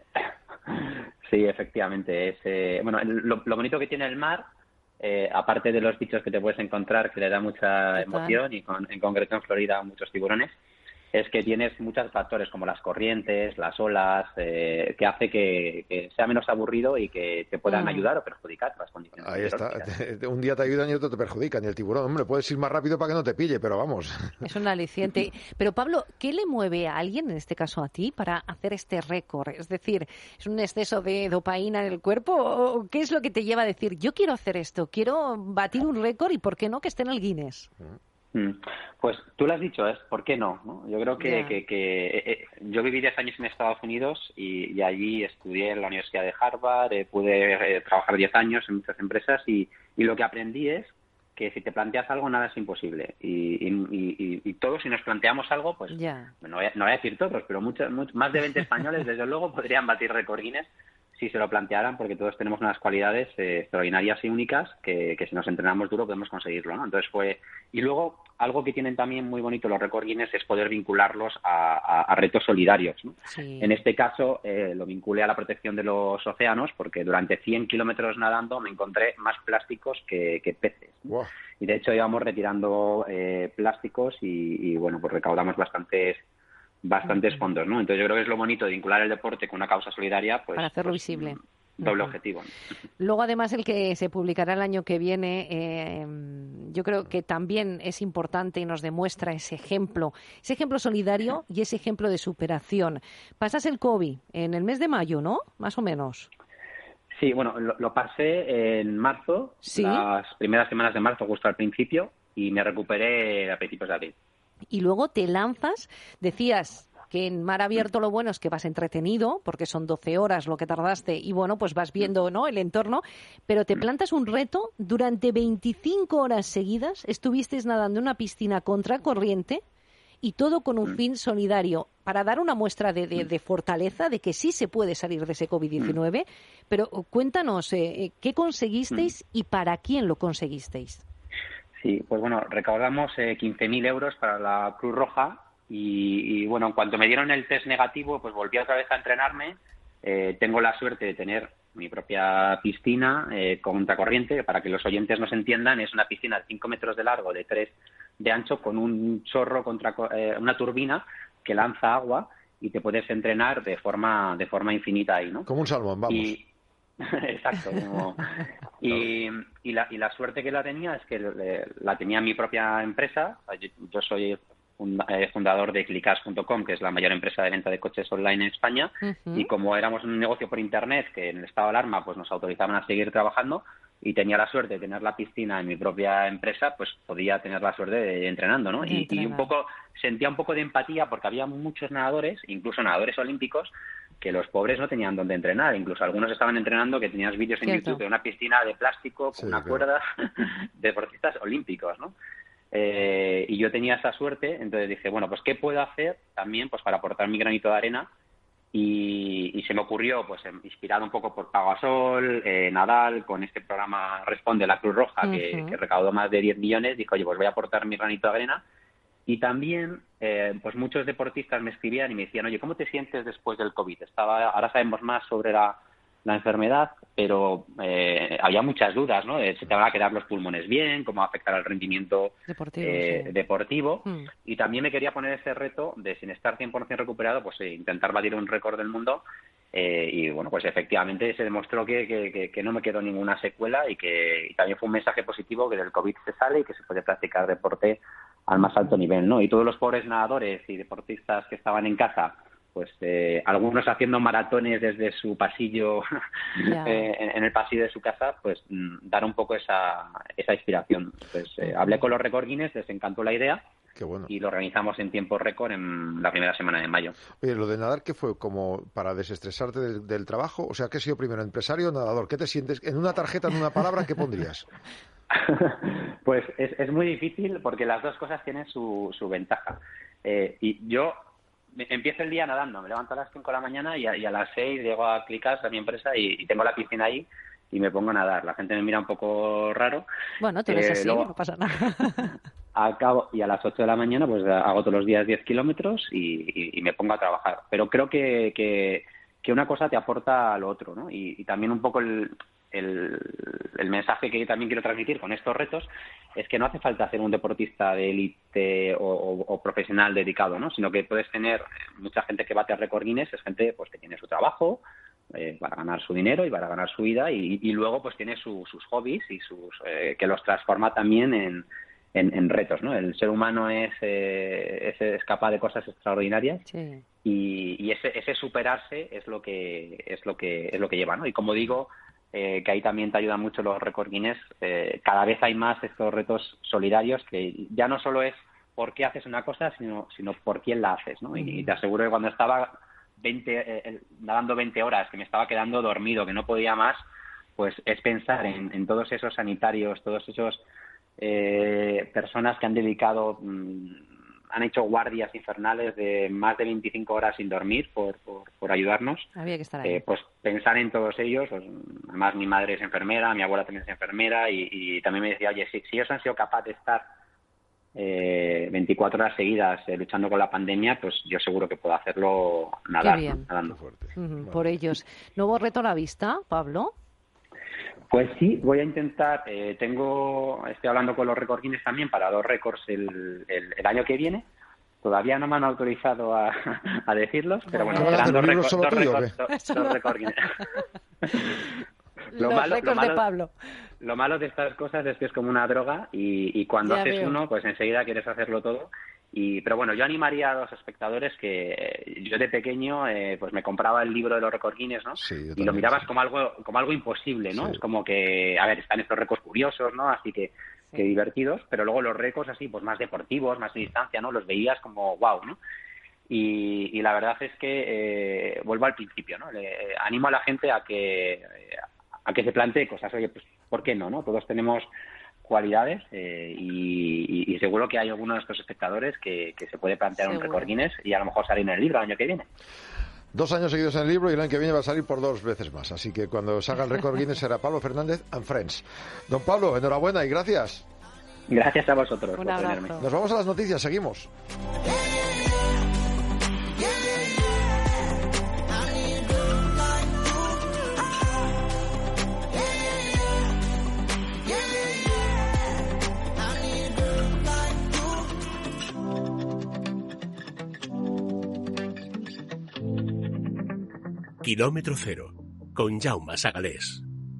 Speaker 15: Sí, efectivamente. Es, eh, bueno, lo, lo bonito que tiene el mar, eh, aparte de los bichos que te puedes encontrar, que le da mucha
Speaker 3: Total.
Speaker 15: emoción, y con, en concreto en Florida muchos tiburones, es que tienes muchos factores como las corrientes, las olas, eh, que hace que, que sea menos aburrido y que te puedan
Speaker 3: Mm.
Speaker 15: ayudar o perjudicar las condiciones.
Speaker 2: Ahí está.
Speaker 15: meteorológicas.
Speaker 2: Un día te ayudan y otro te perjudican. Y el tiburón, hombre, puedes ir más rápido para que no te pille, pero vamos.
Speaker 3: Es un aliciente. Pero Pablo, ¿qué le mueve a alguien, en este caso a ti, para hacer este récord? Es decir, ¿es un exceso de dopaína en el cuerpo? ¿O qué es lo que te lleva a decir, yo quiero hacer esto, quiero batir un récord y por qué no que esté en el Guinness?
Speaker 15: Mm. Pues tú lo has dicho, es ¿por qué no? ¿no? Yo creo que,
Speaker 3: Ya.
Speaker 15: que, que eh, eh, yo viví diez años en Estados Unidos y, y allí estudié en la Universidad de Harvard, eh, pude eh, trabajar diez años en muchas empresas y, y lo que aprendí es que si te planteas algo, nada es imposible. Y, y, y, y todos, si nos planteamos algo, pues
Speaker 3: Ya.
Speaker 15: no voy a, no voy a decir todos, pero muchos, muchos, más de veinte españoles, desde luego, podrían batir récord Guinness si se lo plantearan, porque todos tenemos unas cualidades eh, extraordinarias y únicas que, que si nos entrenamos duro podemos conseguirlo, ¿no? Entonces fue... Y luego, algo que tienen también muy bonito los récord Guinness es poder vincularlos a, a, a retos solidarios, ¿no?
Speaker 3: Sí.
Speaker 15: En este caso, eh, lo vinculé a la protección de los océanos, porque durante cien kilómetros nadando me encontré más plásticos que, que peces.
Speaker 2: Wow.
Speaker 15: Y de hecho íbamos retirando eh, plásticos y, y, bueno, pues recaudamos bastantes bastantes fondos, ¿no? Entonces yo creo que es lo bonito de vincular el deporte con una causa solidaria, pues...
Speaker 3: Para hacerlo
Speaker 15: pues,
Speaker 3: visible.
Speaker 15: Doble
Speaker 3: Ujú.
Speaker 15: objetivo, ¿no?
Speaker 3: Luego, además, el que se publicará el año que viene, eh, yo creo que también es importante y nos demuestra ese ejemplo, ese ejemplo solidario y ese ejemplo de superación. Pasas el COVID en el mes de mayo, ¿no? Más o menos.
Speaker 15: Sí, bueno, lo, lo pasé en marzo,
Speaker 3: ¿Sí?
Speaker 15: las primeras semanas de marzo, justo al principio, y me recuperé a principios de abril.
Speaker 3: Y luego te lanzas, decías que en mar abierto lo bueno es que vas entretenido, porque son doce horas lo que tardaste, y bueno, pues vas viendo, ¿no?, el entorno, pero te plantas un reto, durante veinticinco horas seguidas estuviste nadando en una piscina contracorriente y todo con un fin solidario, para dar una muestra de, de, de fortaleza, de que sí se puede salir de ese COVID diecinueve, pero cuéntanos, eh, ¿qué conseguisteis y para quién lo conseguisteis?
Speaker 15: Sí, pues bueno, recaudamos eh, quince mil euros para la Cruz Roja y, y bueno, en cuanto me dieron el test negativo, pues volví otra vez a entrenarme. Eh, tengo la suerte de tener mi propia piscina eh, contracorriente. Para que los oyentes nos entiendan, es una piscina de cinco metros de largo, de tres de ancho, con un chorro, contra eh, una turbina que lanza agua y te puedes entrenar de forma de forma infinita ahí, ¿no?
Speaker 2: Como un salmón, vamos.
Speaker 15: Y, exacto. Como, y, y, la, y la suerte que la tenía es que le, la tenía mi propia empresa. Yo, yo soy funda, eh, fundador de clicas punto com, que es la mayor empresa de venta de coches online en España. Uh-huh. Y como éramos un negocio por internet que en el estado de alarma pues nos autorizaban a seguir trabajando, y tenía la suerte de tener la piscina en mi propia empresa, pues podía tener la suerte de ir entrenando, ¿no? Y, y un poco sentía un poco de empatía, porque había muchos nadadores, incluso nadadores olímpicos, que los pobres no tenían dónde entrenar. Incluso algunos estaban entrenando, que tenías vídeos en Cierto. YouTube de una piscina de plástico con sí, una claro. cuerda, de deportistas olímpicos, ¿no? Eh, y yo tenía esa suerte, entonces dije, bueno, pues ¿qué puedo hacer también pues para aportar mi granito de arena? Y, y se me ocurrió, pues inspirado un poco por Pagasol, eh, Nadal, con este programa Responde la Cruz Roja, uh-huh. que, que recaudó más de diez millones, dijo, oye, pues voy a aportar mi granito de arena. Y también, eh, pues muchos deportistas me escribían y me decían, oye, ¿cómo te sientes después del COVID? Estaba, ahora sabemos más sobre la, la enfermedad, pero eh, había muchas dudas, ¿no? De si te van a quedar los pulmones bien, cómo afectar al rendimiento deportivo. Eh, sí. deportivo. Mm. Y también me quería poner ese reto de, sin estar cien por ciento recuperado, pues eh, intentar batir un récord del mundo. Eh, y bueno, pues efectivamente se demostró que, que, que, que no me quedó ninguna secuela y que y también fue un mensaje positivo, que del COVID se sale y que se puede practicar deporte al más alto nivel, ¿no? Y todos los pobres nadadores y deportistas que estaban en casa, pues eh, algunos haciendo maratones desde su pasillo, yeah. eh, en, en el pasillo de su casa, pues mm, dar un poco esa, esa inspiración. Pues eh, hablé con los récord Guinness, les encantó la idea.
Speaker 2: Qué bueno.
Speaker 15: Y lo organizamos en tiempo récord en la primera semana de mayo.
Speaker 2: Oye, lo de nadar, ¿qué fue? ¿Como para desestresarte del, del trabajo? O sea, ¿qué has sido primero, empresario o nadador? ¿Qué te sientes? En una tarjeta, en una palabra, ¿qué pondrías?
Speaker 15: Pues es, es muy difícil porque las dos cosas tienen su, su ventaja. Eh, y yo empiezo el día nadando, me levanto a las cinco de la mañana y a, y a las seis llego a Clicas, a mi empresa, y, y tengo la piscina ahí y me pongo a nadar. La gente me mira un poco raro.
Speaker 3: Bueno, tú eres
Speaker 15: eh,
Speaker 3: así,
Speaker 15: luego...
Speaker 3: no pasa nada.
Speaker 15: acabo, y a las ocho de la mañana pues hago todos los días diez kilómetros y, y, y me pongo a trabajar. Pero creo que, que, que una cosa te aporta a lo otro, ¿no? Y, y también un poco el, el, el mensaje que también quiero transmitir con estos retos es que no hace falta ser un deportista de élite o, o, o profesional dedicado, ¿no? Sino que puedes tener mucha gente que bate a récord Guinness, es gente pues que tiene su trabajo eh, para ganar su dinero y para ganar su vida y, y luego pues tiene su, sus hobbies y sus eh, que los transforma también en En, en retos, ¿no? El ser humano es, eh, es, es capaz de cosas extraordinarias sí. y, y ese, ese superarse es lo que es lo que es lo que lleva, ¿no? Y como digo, eh, que ahí también te ayudan mucho los récord Guinness. Eh, cada vez hay más estos retos solidarios que ya no solo es por qué haces una cosa, sino sino por quién la haces, ¿no? Y, y te aseguro que cuando estaba veinte eh, nadando veinte horas, que me estaba quedando dormido, que no podía más, pues es pensar en, en todos esos sanitarios, todos esos Eh, personas que han dedicado, mmm, han hecho guardias infernales de más de veinticinco horas sin dormir por, por, por ayudarnos.
Speaker 3: Había que estar ahí.
Speaker 15: Eh, pues pensar en todos ellos, pues, además mi madre es enfermera, mi abuela también es enfermera y, y también me decía, oye, si, si ellos han sido capaces de estar eh, veinticuatro horas seguidas eh, luchando con la pandemia, pues yo seguro que puedo hacerlo nadar, ¿no? Nadando fuerte.
Speaker 3: Uh-huh, bueno. Por ellos. ¿Nuevo reto a la vista, Pablo?
Speaker 15: Pues sí, voy a intentar, eh, tengo, estoy hablando con los récord Guinness también para dos récords el, el, el año que viene. Todavía no me han autorizado a, a decirlos, pero bueno, serán dos récords dos récords dos, dos récord Guinness.
Speaker 3: Lo los malo, récords lo malo, de Pablo.
Speaker 15: Lo malo de estas cosas es que es como una droga y, y cuando ya haces veo. uno, pues enseguida quieres hacerlo todo. Y, pero bueno, yo animaría a los espectadores que yo de pequeño eh, pues me compraba el libro de los récords Guinness, ¿no?
Speaker 2: Sí,
Speaker 15: y lo mirabas sí. como algo como algo imposible, ¿no? Sí. Es como que, a ver, están estos récords curiosos, ¿no? Así que, sí. que divertidos, pero luego los récords así, pues más deportivos, más de distancia, ¿no? Los veías como wow, ¿no? Y, y la verdad es que eh, vuelvo al principio, ¿no? Le, eh, animo a la gente a que a que se plantee cosas, oye, pues ¿por qué no, no? Todos tenemos cualidades eh, y, y, y seguro que hay alguno de estos espectadores que, que se puede plantear seguro. un récord Guinness y a lo mejor salir en el libro el año que viene.
Speaker 2: Dos años seguidos en el libro y el año que viene va a salir por dos veces más. Así que cuando salga el récord Guinness será Pablo Fernández and Friends. Don Pablo, enhorabuena y gracias.
Speaker 15: Gracias a vosotros
Speaker 3: un
Speaker 15: por
Speaker 3: abrazo.
Speaker 15: tenerme.
Speaker 2: Nos vamos a las noticias, seguimos.
Speaker 1: Kilómetro cero, con Jaume Sagalés.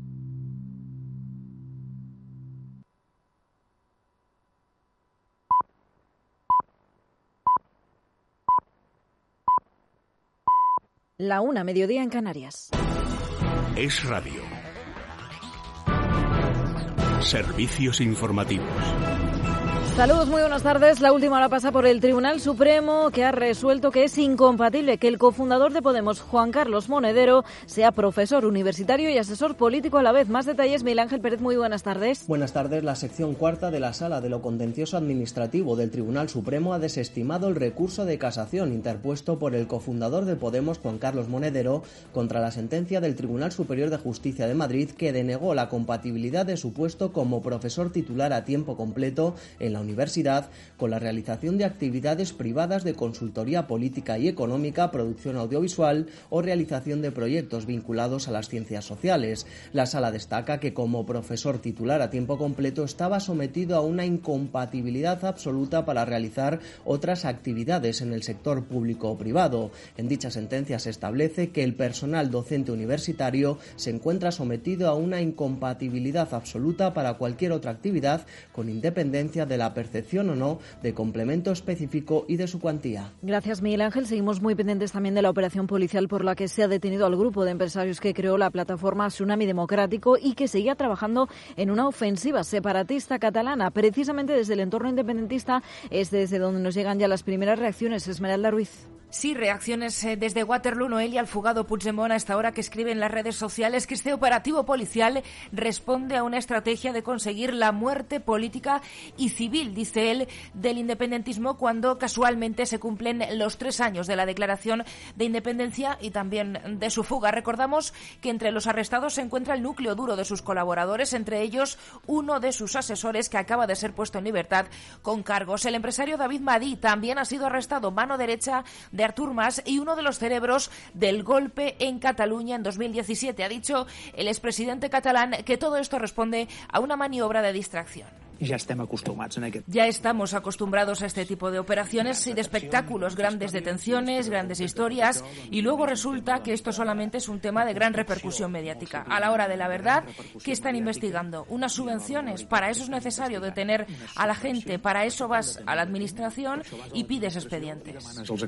Speaker 16: La una, mediodía en Canarias.
Speaker 1: Es radio. Servicios informativos.
Speaker 16: Saludos, muy buenas tardes. La última hora pasa por el Tribunal Supremo, que ha resuelto que es incompatible que el cofundador de Podemos, Juan Carlos Monedero, sea profesor universitario y asesor político a la vez. Más detalles, Miguel Ángel Pérez, muy buenas tardes.
Speaker 17: Buenas tardes. La sección cuarta de la Sala de lo Contencioso Administrativo del Tribunal Supremo ha desestimado el recurso de casación interpuesto por el cofundador de Podemos, Juan Carlos Monedero, contra la sentencia del Tribunal Superior de Justicia de Madrid, que denegó la compatibilidad de su puesto como profesor titular a tiempo completo en la universidad con la realización de actividades privadas de consultoría política y económica, producción audiovisual o realización de proyectos vinculados a las ciencias sociales. La Sala destaca que como profesor titular a tiempo completo estaba sometido a una incompatibilidad absoluta para realizar otras actividades en el sector público o privado. En dicha sentencia se establece que el personal docente universitario se encuentra sometido a una incompatibilidad absoluta para cualquier otra actividad con independencia de la percepción o no de complemento específico y de su cuantía.
Speaker 16: Gracias, Miguel Ángel. Seguimos muy pendientes también de la operación policial por la que se ha detenido al grupo de empresarios que creó la plataforma Tsunami Democrático y que seguía trabajando en una ofensiva separatista catalana. Precisamente desde el entorno independentista es desde donde nos llegan ya las primeras reacciones. Esmeralda Ruiz.
Speaker 18: Sí, reacciones eh, desde Waterloo. Noelia, al fugado Puigdemont, a esta hora, que escribe en las redes sociales que este operativo policial responde a una estrategia de conseguir la muerte política y civil, dice él, del independentismo, cuando casualmente se cumplen los tres años de la declaración de independencia y también de su fuga. Recordamos que entre los arrestados se encuentra el núcleo duro de sus colaboradores, entre ellos uno de sus asesores, que acaba de ser puesto en libertad con cargos. El empresario David Madí también ha sido arrestado, mano derecha de Artur Mas y uno de los cerebros del golpe en Cataluña en dos mil diecisiete. Ha dicho el expresidente catalán que todo esto responde a una maniobra de distracción.
Speaker 19: Ja estem acostumats en aquest...
Speaker 18: Ya estamos acostumbrados a este tipo de operaciones y de espectáculos, grandes detenciones, grandes historias, y luego resulta que esto solamente es un tema de gran repercusión mediática. A la hora de la verdad, ¿qué están investigando? ¿Unas subvenciones? Para eso es necesario detener a la gente, para eso vas a la administración y pides expedientes.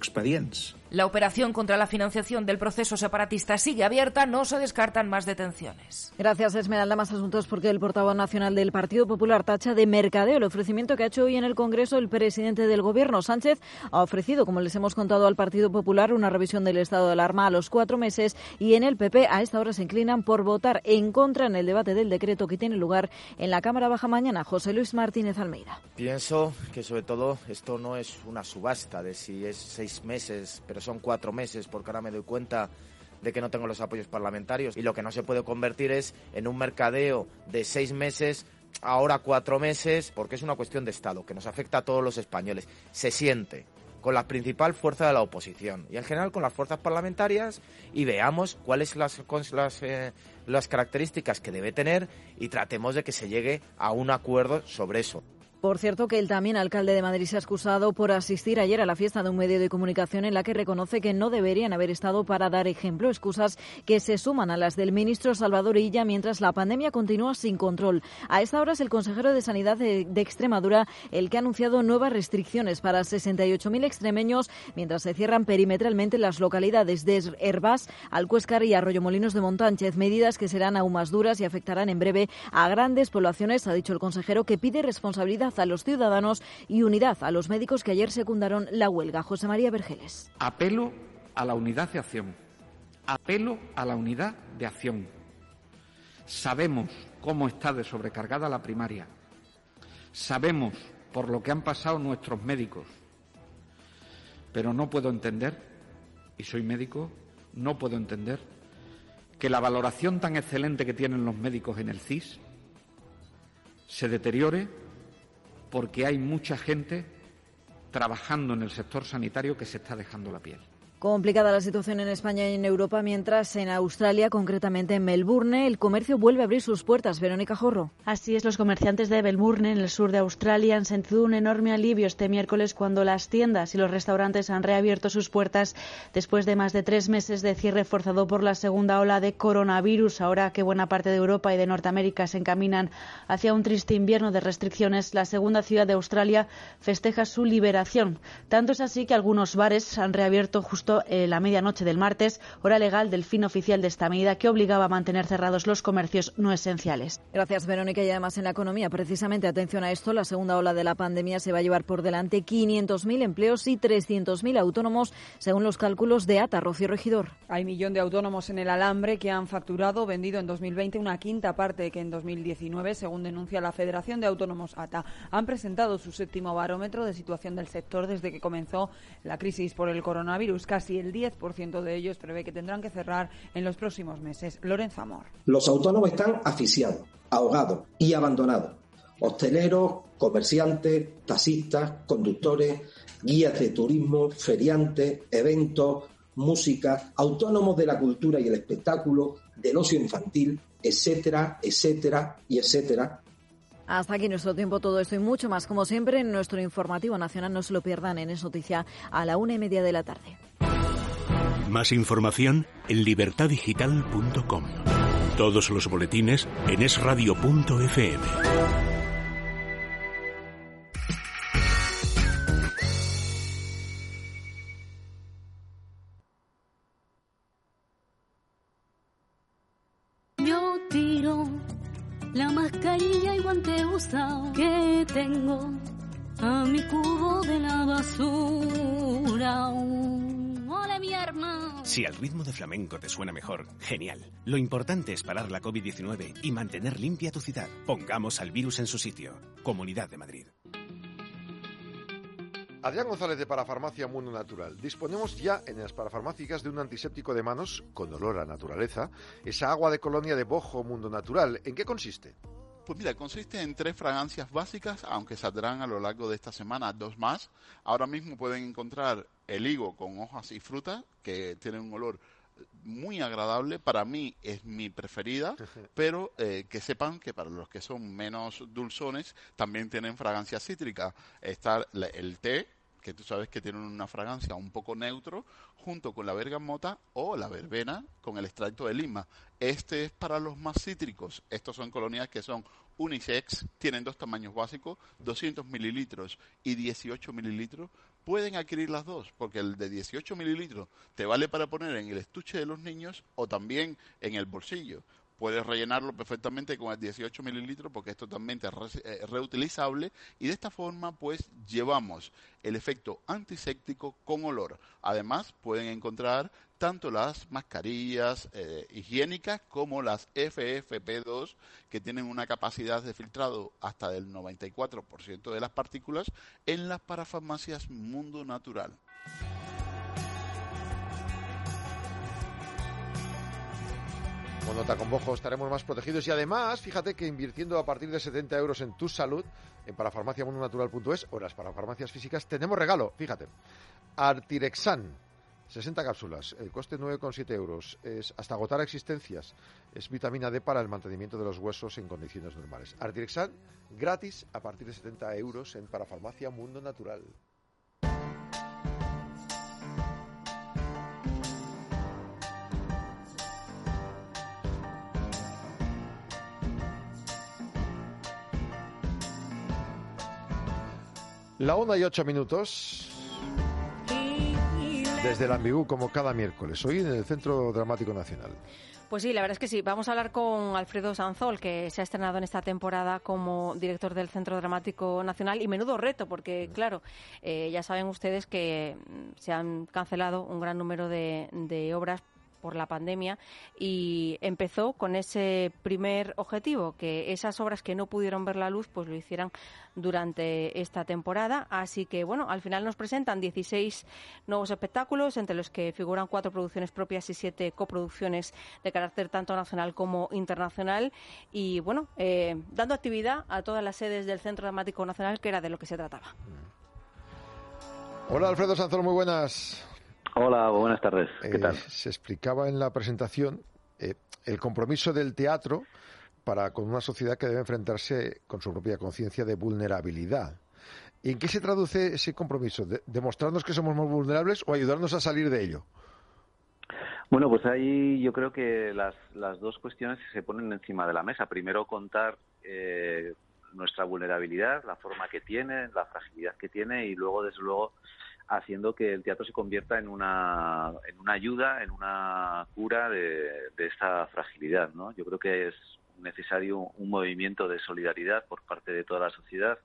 Speaker 18: La operación contra la financiación del proceso separatista sigue abierta, no se descartan más detenciones.
Speaker 16: Gracias, Esmeralda. Más asuntos, porque el portavoz nacional del Partido Popular tacha de mercadeo el ofrecimiento que ha hecho hoy en el Congreso el presidente del Gobierno. Sánchez ha ofrecido, como les hemos contado, al Partido Popular una revisión del estado de alarma a los cuatro meses, y en el P P a esta hora se inclinan por votar en contra en el debate del decreto que tiene lugar en la Cámara Baja mañana. José Luis Martínez Almeida.
Speaker 20: Pienso que sobre todo esto no es una subasta de si es seis meses, pero son cuatro meses, porque ahora me doy cuenta de que no tengo los apoyos parlamentarios, y lo que no se puede convertir es en un mercadeo de seis meses, ahora cuatro meses, porque es una cuestión de Estado que nos afecta a todos los españoles. Se siente con la principal fuerza de la oposición y en general con las fuerzas parlamentarias, y veamos cuáles las las, eh, las características que debe tener y tratemos de que se llegue a un acuerdo sobre eso.
Speaker 16: Por cierto, que el también alcalde de Madrid se ha excusado por asistir ayer a la fiesta de un medio de comunicación en la que reconoce que no deberían haber estado para dar ejemplo. Excusas que se suman a las del ministro Salvador Illa mientras la pandemia continúa sin control. A esta hora es el consejero de Sanidad de, de Extremadura el que ha anunciado nuevas restricciones para sesenta y ocho mil extremeños, mientras se cierran perimetralmente las localidades de Hervás, Alcuéscar y Arroyomolinos de Montánchez. Medidas que serán aún más duras y afectarán en breve a grandes poblaciones, ha dicho el consejero, que pide responsabilidad a los ciudadanos y unidad a los médicos que ayer secundaron la huelga. José María Vergeles.
Speaker 21: Apelo a la unidad de acción. Apelo a la unidad de acción. Sabemos cómo está de sobrecargada la primaria. Sabemos por lo que han pasado nuestros médicos. Pero no puedo entender, y soy médico, no puedo entender que la valoración tan excelente que tienen los médicos en el C I S se deteriore porque hay mucha gente trabajando en el sector sanitario que se está dejando la piel.
Speaker 16: Complicada la situación en España y en Europa, mientras en Australia, concretamente en Melbourne, el comercio vuelve a abrir sus puertas. Verónica Jorro.
Speaker 22: Así es, los comerciantes de Melbourne, en el sur de Australia, han sentido un enorme alivio este miércoles cuando las tiendas y los restaurantes han reabierto sus puertas después de más de tres meses de cierre forzado por la segunda ola de coronavirus. Ahora que buena parte de Europa y de Norteamérica se encaminan hacia un triste invierno de restricciones, la segunda ciudad de Australia festeja su liberación. Tanto es así que algunos bares han reabierto justo Eh, la medianoche del martes, hora legal del fin oficial de esta medida que obligaba a mantener cerrados los comercios no esenciales.
Speaker 16: Gracias, Verónica. Y además en la economía, precisamente, atención a esto, la segunda ola de la pandemia se va a llevar por delante quinientos mil empleos y trescientos mil autónomos, según los cálculos de ATA. Rocío Regidor.
Speaker 23: Hay millón de autónomos en el alambre que han facturado o vendido en dos mil veinte una quinta parte que en dos mil diecinueve, según denuncia la Federación de Autónomos ATA. Han presentado su séptimo barómetro de situación del sector desde que comenzó la crisis por el coronavirus. Casi el diez por ciento de ellos prevé que tendrán que cerrar en los próximos meses. Lorenzo Amor.
Speaker 24: Los autónomos están asfixiados, ahogados y abandonados. Hosteleros, comerciantes, taxistas, conductores, guías de turismo, feriantes, eventos, música, autónomos de la cultura y el espectáculo, del ocio infantil, etcétera, etcétera y etcétera.
Speaker 16: Hasta aquí nuestro tiempo, todo esto y mucho más, como siempre, en nuestro informativo nacional. No se lo pierdan en Es Noticia a la una y media de la tarde.
Speaker 1: Más información en libertad digital punto com. Todos los boletines en es radio punto efe eme.
Speaker 25: Yo tiro la mascarilla y guante usado que tengo a mi cubo de la basura.
Speaker 5: Si al ritmo de flamenco te suena mejor, genial. Lo importante es parar la covid diecinueve y mantener limpia tu ciudad. Pongamos al virus en su sitio. Comunidad de Madrid.
Speaker 2: Adrián González de Parafarmacia Mundo Natural. Disponemos ya en las parafarmácicas de un antiséptico de manos con olor a naturaleza, esa agua de colonia de Bojo Mundo Natural. ¿En qué consiste?
Speaker 6: Pues mira, consiste en tres fragancias básicas, aunque saldrán a lo largo de esta semana dos más. Ahora mismo pueden encontrar el higo con hojas y frutas, que tienen un olor muy agradable. Para mí es mi preferida, pero eh, que sepan que para los que son menos dulzones también tienen fragancia cítrica. Está el té, que tú sabes que tiene una fragancia un poco neutro, junto con la bergamota o la verbena con el extracto de lima. Este es para los más cítricos. Estos son colonias que son unisex, tienen dos tamaños básicos, doscientos mililitros y dieciocho mililitros. Pueden adquirir las dos, porque el de dieciocho mililitros te vale para poner en el estuche de los niños o también en el bolsillo. Puedes rellenarlo perfectamente con el dieciocho mililitros porque es totalmente re, eh, reutilizable, y de esta forma pues llevamos el efecto antiséptico con olor. Además pueden encontrar tanto las mascarillas eh, higiénicas como las F F P dos, que tienen una capacidad de filtrado hasta del noventa y cuatro por ciento de las partículas, en las parafarmacias Mundo Natural.
Speaker 2: Con Nota con Bojo estaremos más protegidos, y además, fíjate que invirtiendo a partir de setenta euros en tu salud, en parafarmacia mundo natural punto es o las parafarmacias físicas, tenemos regalo, fíjate. Artirexan, sesenta cápsulas, el coste nueve coma siete euros, es hasta agotar existencias, es vitamina D para el mantenimiento de los huesos en condiciones normales. Artirexan, gratis a partir de setenta euros en parafarmacia Mundo Natural. La una y ocho minutos, desde el Ambigú, como cada miércoles, hoy en el Centro Dramático Nacional.
Speaker 7: Pues sí, la verdad es que sí. Vamos a hablar con Alfredo Sanzol, que se ha estrenado en esta temporada como director del Centro Dramático Nacional. Y menudo reto, porque, claro, eh, ya saben ustedes que se han cancelado un gran número de, de obras por la pandemia, y empezó con ese primer objetivo, que esas obras que no pudieron ver la luz pues lo hicieran durante esta temporada. Así que bueno, al final nos presentan dieciséis nuevos espectáculos, entre los que figuran cuatro producciones propias y siete coproducciones de carácter tanto nacional como internacional, y bueno, eh, dando actividad a todas las sedes del Centro Dramático Nacional, que era de lo que se trataba.
Speaker 2: Hola Alfredo Sanzol, muy buenas.
Speaker 8: Hola, buenas tardes. ¿Qué
Speaker 2: eh,
Speaker 8: tal?
Speaker 2: Se explicaba en la presentación eh, el compromiso del teatro para con una sociedad que debe enfrentarse con su propia conciencia de vulnerabilidad. ¿Y en qué se traduce ese compromiso? ¿De, ¿Demostrarnos que somos más vulnerables o ayudarnos a salir de ello?
Speaker 8: Bueno, pues ahí yo creo que las, las dos cuestiones se ponen encima de la mesa. Primero, contar eh, nuestra vulnerabilidad, la forma que tiene, la fragilidad que tiene, y luego, desde luego, haciendo que el teatro se convierta en una en una ayuda, en una cura de, de esta fragilidad, ¿no? Yo creo que es necesario un movimiento de solidaridad por parte de toda la sociedad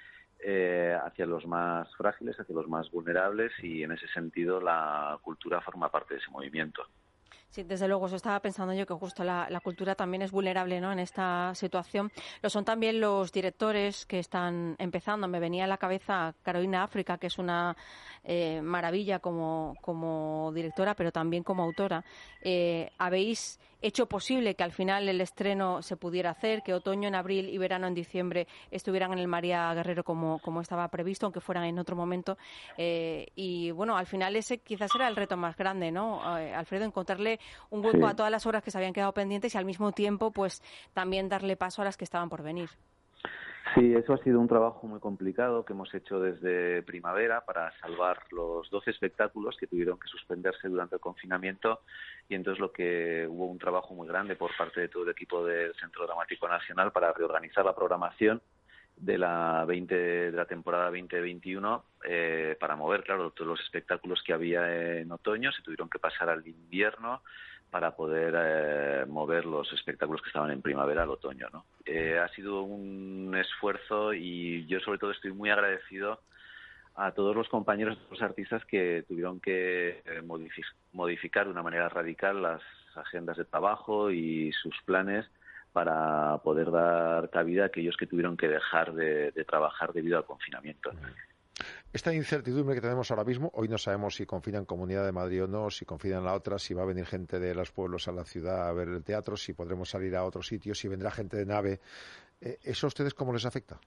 Speaker 8: eh, hacia los más frágiles, hacia los más vulnerables, y en ese sentido la cultura forma parte de ese movimiento.
Speaker 7: Sí, desde luego, eso estaba pensando yo, que justo la, la cultura también es vulnerable, ¿no?, en esta situación. Lo son también los directores que están empezando. Me venía a la cabeza Carolina África, que es una eh, maravilla como, como directora, pero también como autora. Eh, habéis hecho posible que al final el estreno se pudiera hacer, que otoño en abril y verano en diciembre estuvieran en el María Guerrero como, como estaba previsto, aunque fueran en otro momento. Eh, y bueno, al final ese quizás era el reto más grande, ¿no, eh, Alfredo? Encontrarle un hueco sí. a todas las obras que se habían quedado pendientes, y al mismo tiempo pues también darle paso a las que estaban por venir.
Speaker 8: Sí, eso ha sido un trabajo muy complicado que hemos hecho desde primavera para salvar los doce espectáculos que tuvieron que suspenderse durante el confinamiento, y entonces lo que hubo un trabajo muy grande por parte de todo el equipo del Centro Dramático Nacional para reorganizar la programación de la veinte de la temporada veinte veintiuno, eh, para mover, claro, todos los espectáculos que había en otoño se tuvieron que pasar al invierno para poder eh, mover los espectáculos que estaban en primavera al otoño, ¿no? Eh, ha sido un esfuerzo, y yo sobre todo estoy muy agradecido a todos los compañeros, los artistas que tuvieron que eh, modific- modificar de una manera radical las agendas de trabajo y sus planes para poder dar cabida a aquellos que tuvieron que dejar de, de trabajar debido al confinamiento.
Speaker 2: Esta incertidumbre que tenemos ahora mismo, hoy no sabemos si confina en Comunidad de Madrid o no, si confina en la otra, si va a venir gente de los pueblos a la ciudad a ver el teatro, si podremos salir a otros sitios, si vendrá gente de nave. Eh, ¿Eso a ustedes cómo les afecta?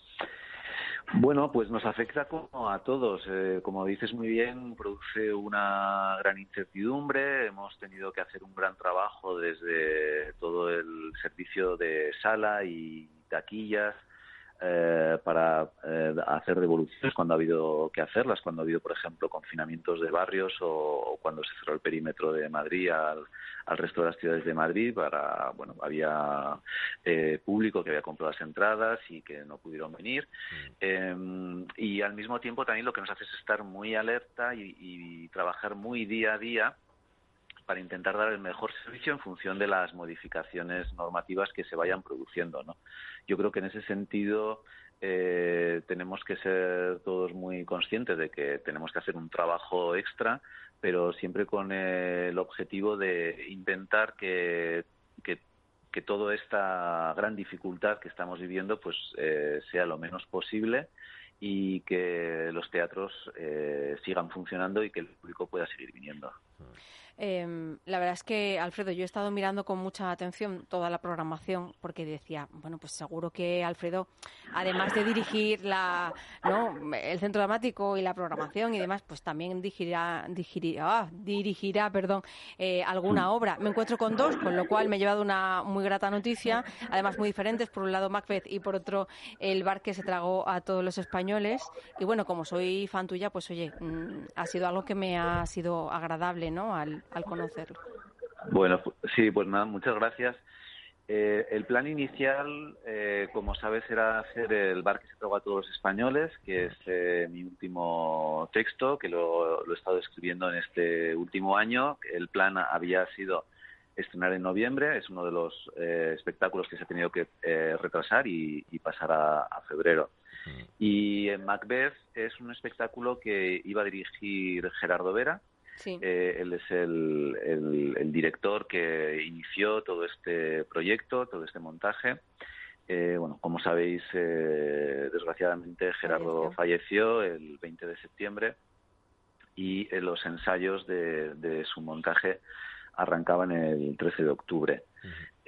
Speaker 8: Bueno, pues nos afecta como a todos. Eh, como dices muy bien, produce una gran incertidumbre. Hemos tenido que hacer un gran trabajo desde todo el servicio de sala y taquillas eh, para eh, hacer devoluciones cuando ha habido que hacerlas, cuando ha habido, por ejemplo, confinamientos de barrios o, o cuando se cerró el perímetro de Madrid al, al resto de las ciudades de Madrid. Para, bueno, había eh, público que había comprado las entradas y que no pudieron venir. Mm. Eh, y al mismo tiempo también lo que nos hace es estar muy alerta y, y trabajar muy día a día para intentar dar el mejor servicio en función de las modificaciones normativas que se vayan produciendo, ¿no? Yo creo que en ese sentido eh, tenemos que ser todos muy conscientes de que tenemos que hacer un trabajo extra, pero siempre con el objetivo de intentar que, que, que toda esta gran dificultad que estamos viviendo pues eh, sea lo menos posible y que los teatros eh, sigan funcionando y que el público pueda seguir viniendo.
Speaker 7: Eh, la verdad es que, Alfredo, yo he estado mirando con mucha atención toda la programación porque decía, bueno, pues seguro que Alfredo, además de dirigir la, ¿no? el centro dramático y la programación y demás, pues también dirigirá, dirigirá, ah, dirigirá perdón, eh, alguna obra. Me encuentro con dos, con lo cual me he llevado una muy grata noticia, además muy diferentes. Por un lado Macbeth y por otro El bar que se tragó a todos los españoles. Y bueno, como soy fan tuya, pues oye, mmm, ha sido algo que me ha sido agradable, ¿no? Al, al conocerlo.
Speaker 8: Bueno, sí, pues nada, muchas gracias. Eh, el plan inicial, eh, como sabes, era hacer El bar que se tragó a todos los españoles, que es eh, mi último texto, que lo, lo he estado escribiendo en este último año. El plan había sido estrenar en noviembre, es uno de los eh, espectáculos que se ha tenido que eh, retrasar y, y pasar a, a febrero. Mm. Y en Macbeth es un espectáculo que iba a dirigir Gerardo Vera.
Speaker 7: Sí.
Speaker 8: Eh, él es el, el, el director que inició todo este proyecto, todo este montaje. Eh, bueno, como sabéis, eh, desgraciadamente Gerardo falleció. falleció el veinte de septiembre y eh, los ensayos de, de su montaje arrancaban el trece de octubre. Uh-huh.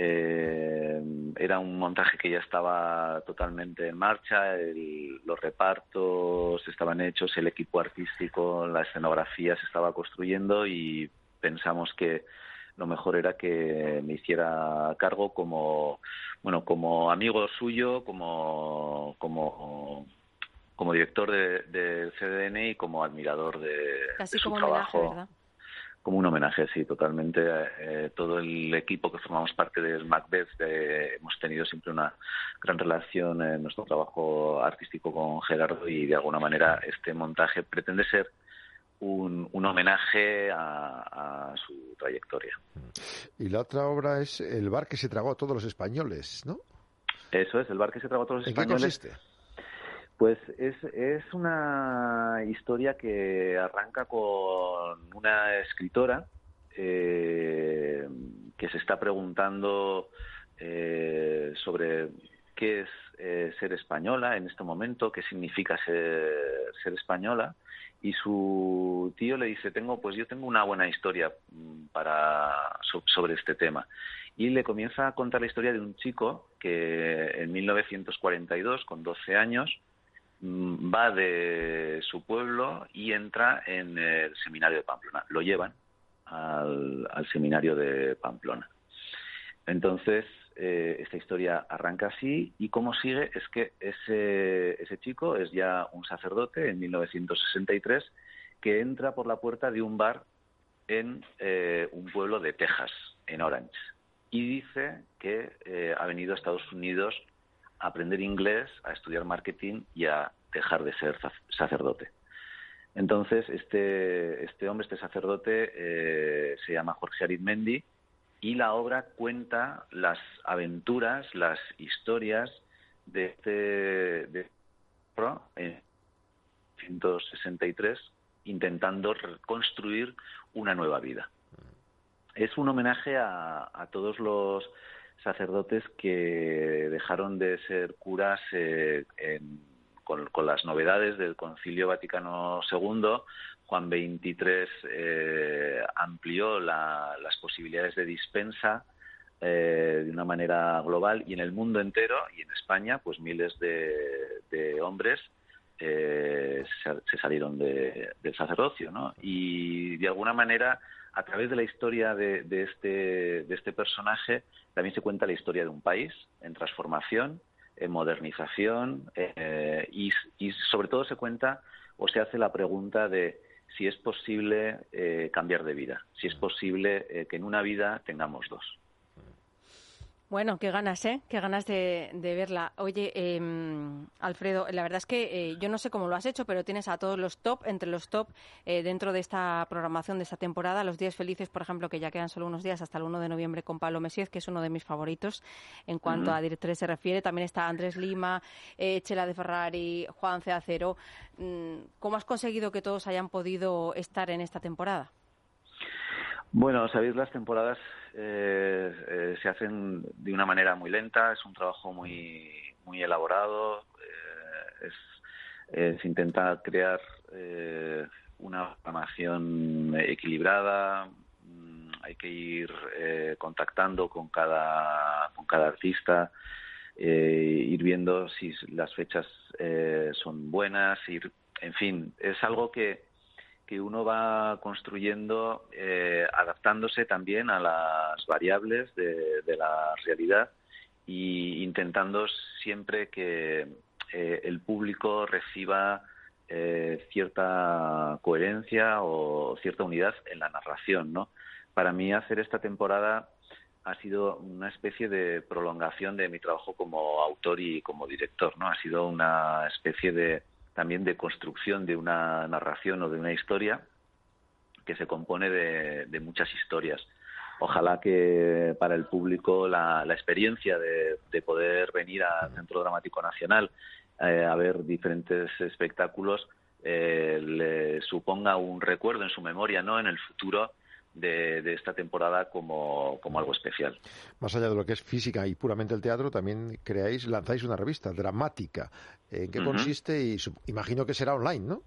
Speaker 8: Eh, era un montaje que ya estaba totalmente en marcha, el, los repartos estaban hechos, el equipo artístico, la escenografía se estaba construyendo y pensamos que lo mejor era que me hiciera cargo como, bueno, como amigo suyo, como, como, como director del de C D N y como admirador de,
Speaker 7: Casi
Speaker 8: de su
Speaker 7: como
Speaker 8: trabajo.
Speaker 7: Homenaje, ¿verdad?
Speaker 8: Como un homenaje, sí, totalmente. Eh, todo el equipo que formamos parte del Macbeth eh, hemos tenido siempre una gran relación en nuestro trabajo artístico con Gerardo y de alguna manera este montaje pretende ser un, un homenaje a, a su trayectoria.
Speaker 2: Y la otra obra es El bar que se tragó a todos los españoles, ¿no?
Speaker 8: Eso es, El bar que se tragó a todos los
Speaker 2: ¿En
Speaker 8: españoles.
Speaker 2: qué consiste?
Speaker 8: Pues es, es una historia que arranca con una escritora eh, que se está preguntando eh, sobre qué es eh, ser española en este momento, qué significa ser, ser española, y su tío le dice, tengo pues yo tengo una buena historia para sobre este tema. Y le comienza a contar la historia de un chico que en mil novecientos cuarenta y dos, con doce años, va de su pueblo y entra en el seminario de Pamplona. Lo llevan al, al seminario de Pamplona. Entonces, eh, esta historia arranca así y cómo sigue es que ese, ese chico es ya un sacerdote en mil novecientos sesenta y tres que entra por la puerta de un bar en eh, un pueblo de Texas, en Orange, y dice que eh, ha venido a Estados Unidos a aprender inglés, a estudiar marketing y a dejar de ser sacerdote. Entonces, este, este hombre, este sacerdote, eh, se llama Jorge Arizmendi y la obra cuenta las aventuras, las historias de este... De, eh, novecientos sesenta y tres, intentando reconstruir una nueva vida. Es un homenaje a, a todos los sacerdotes que dejaron de ser curas eh, en, con, con las novedades del Concilio Vaticano segundo. Juan veintitrés eh, amplió la, las posibilidades de dispensa eh, de una manera global, y en el mundo entero y en España pues miles de, de hombres eh, se, se salieron de, del sacerdocio, ¿no? Y de alguna manera, a través de la historia de, de, este, de este personaje, también se cuenta la historia de un país en transformación, en modernización, eh, y, y sobre todo se cuenta o se hace la pregunta de si es posible eh, cambiar de vida, si es posible eh, que en una vida tengamos dos.
Speaker 7: Bueno, qué ganas, ¿eh? Qué ganas de, de verla. Oye, eh, Alfredo, la verdad es que eh, yo no sé cómo lo has hecho, pero tienes a todos los top, entre los top, eh, dentro de esta programación de esta temporada. Los Días Felices, por ejemplo, que ya quedan solo unos días hasta el uno de noviembre con Pablo Messiez, que es uno de mis favoritos en cuanto uh-huh. a directores se refiere. También está Andrés Lima, eh, Chela de Ferrari, Juan C. Acero. ¿Cómo has conseguido que todos hayan podido estar en esta temporada?
Speaker 8: Bueno, sabéis, las temporadas eh, eh, se hacen de una manera muy lenta, es un trabajo muy muy elaborado, eh, es, es intentar crear eh, una programación equilibrada, mm, hay que ir eh, contactando con cada con cada artista, eh, ir viendo si las fechas eh, son buenas, ir, en fin, es algo que que uno va construyendo eh, adaptándose también a las variables de, de la realidad e intentando siempre que eh, el público reciba eh, cierta coherencia o cierta unidad en la narración, ¿no? Para mí hacer esta temporada ha sido una especie de prolongación de mi trabajo como autor y como director, ¿no? Ha sido una especie de también de construcción de una narración o de una historia que se compone de, de muchas historias. Ojalá que para el público la, la experiencia de, de poder venir al Centro Dramático Nacional eh, a ver diferentes espectáculos eh, le suponga un recuerdo en su memoria, ¿no?, en el futuro de, de esta temporada como, como algo especial.
Speaker 2: Más allá de lo que es física y puramente el teatro, también creáis, lanzáis una revista dramática. ¿En qué uh-huh. consiste? Y imagino que será online, ¿no?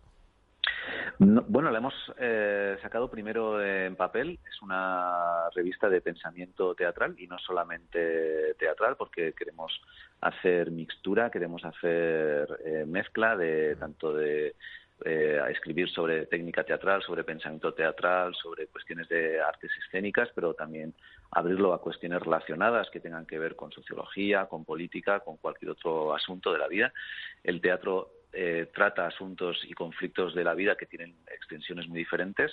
Speaker 8: No, bueno, la hemos eh, sacado primero en papel. Es una revista de pensamiento teatral y no solamente teatral, porque queremos hacer mixtura, queremos hacer eh, mezcla de tanto de eh, a escribir sobre técnica teatral, sobre pensamiento teatral, sobre cuestiones de artes escénicas, pero también abrirlo a cuestiones relacionadas que tengan que ver con sociología, con política, con cualquier otro asunto de la vida. El teatro eh, trata asuntos y conflictos de la vida que tienen extensiones muy diferentes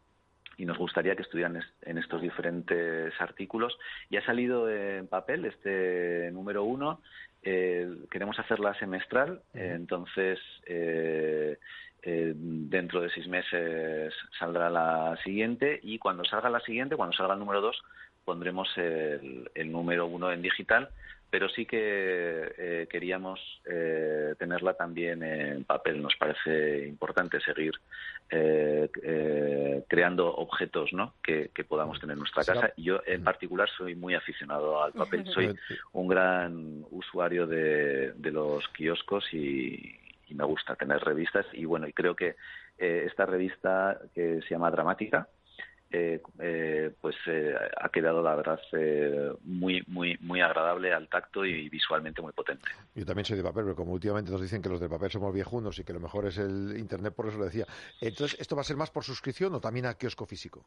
Speaker 8: y nos gustaría que estuvieran en estos diferentes artículos. Y ha salido en papel este número uno. Eh, queremos hacerla semestral, eh, entonces eh, eh, dentro de seis meses saldrá la siguiente, y cuando salga la siguiente, cuando salga el número dos, pondremos el, el número uno en digital, pero sí que eh, queríamos eh, tenerla también en papel. Nos parece importante seguir eh, eh, creando objetos, ¿no?, que, que podamos tener en nuestra casa. Y yo, en particular, soy muy aficionado al papel. Soy un gran usuario de, de los kioscos y, y me gusta tener revistas. Y bueno, y creo que eh, esta revista, que se llama Dramática, Eh, eh, pues eh, ha quedado, la verdad, eh, muy muy muy agradable al tacto y visualmente muy potente.
Speaker 2: Yo también soy de papel, pero como últimamente nos dicen que los de papel somos viejunos y que lo mejor es el internet, por eso lo decía. Entonces, ¿esto va a ser más por suscripción o también a kiosco físico?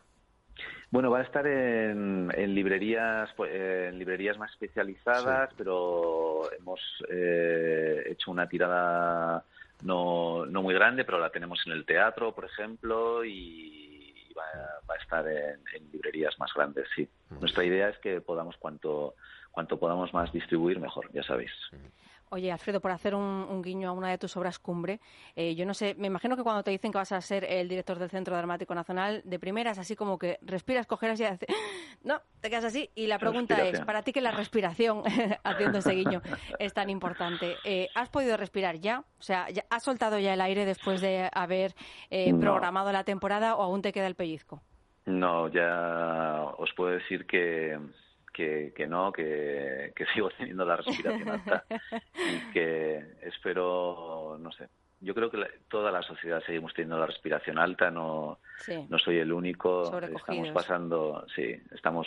Speaker 8: Bueno, va a estar en, en librerías eh, en librerías más especializadas, sí, pero hemos eh, hecho una tirada no no muy grande, pero la tenemos en el teatro, por ejemplo, y Va, va a estar en, en librerías más grandes, sí. Nuestra idea es que podamos, cuanto cuanto podamos más distribuir, mejor, ya sabéis.
Speaker 7: Oye, Alfredo, por hacer un, un guiño a una de tus obras cumbre, eh, yo no sé, me imagino que cuando te dicen que vas a ser el director del Centro Dramático Nacional, de primeras, así como que respiras, cogeras y haces, no, te quedas así. Y la pregunta es, ¿para ti que la respiración, haciendo ese guiño, es tan importante? Eh, ¿Has podido respirar ya? O sea, ¿ya ¿has soltado ya el aire después de haber eh,
Speaker 8: No.
Speaker 7: programado la temporada o aún te queda el pellizco?
Speaker 8: No, ya os puedo decir que... Que, que no, que, que sigo teniendo la respiración alta y que espero, no sé, yo creo que la, toda la sociedad seguimos teniendo la respiración alta, no,
Speaker 7: sí.
Speaker 8: no soy el único, estamos pasando, sí, estamos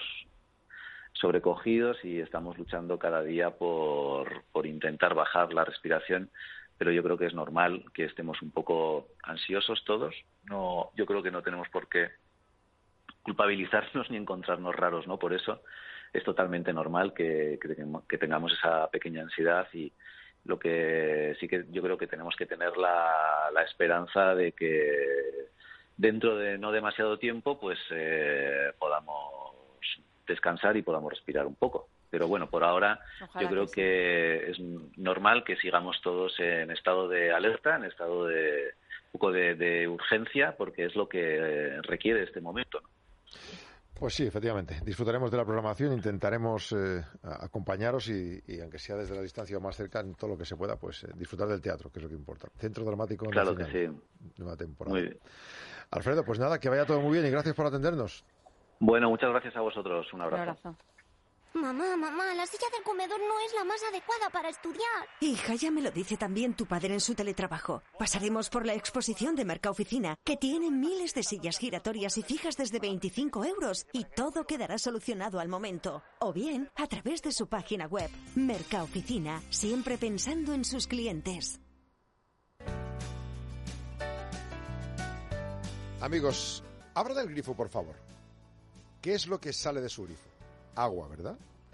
Speaker 8: sobrecogidos y estamos luchando cada día por, por intentar bajar la respiración, pero yo creo que es normal que estemos un poco ansiosos todos, no, yo creo que no tenemos por qué culpabilizarnos ni encontrarnos raros, ¿no? Por eso es totalmente normal que, que, que tengamos esa pequeña ansiedad y lo que sí que yo creo que tenemos que tener la, la esperanza de que dentro de no demasiado tiempo pues eh, podamos descansar y podamos respirar un poco. Pero bueno, por ahora Ojalá yo creo que, que es normal que sigamos todos en estado de alerta, en estado de un poco de, de urgencia, porque es lo que requiere este momento, ¿no?
Speaker 2: Pues sí, efectivamente. Disfrutaremos de la programación, intentaremos eh, acompañaros y, y, aunque sea desde la distancia o más cerca, en todo lo que se pueda, pues eh, disfrutar del teatro, que es lo que importa. Centro Dramático
Speaker 8: Claro
Speaker 2: Nacional.
Speaker 8: Que sí.
Speaker 2: Nueva temporada.
Speaker 8: Muy bien.
Speaker 2: Alfredo, pues nada, que vaya todo muy bien y gracias por atendernos.
Speaker 8: Bueno, muchas gracias a vosotros. Un abrazo.
Speaker 7: Un abrazo.
Speaker 9: Mamá, mamá, la silla del comedor no es la más adecuada para estudiar.
Speaker 10: Hija, ya me lo dice también tu padre en su teletrabajo. Pasaremos por la exposición de Mercaoficina, que tiene miles de sillas giratorias y fijas desde veinticinco euros, y todo quedará solucionado al momento. O bien, a través de su página web. Mercaoficina, siempre pensando en sus clientes.
Speaker 2: Amigos, abra del grifo, por favor. ¿Qué es lo que sale de su grifo? Agua, ¿verdad?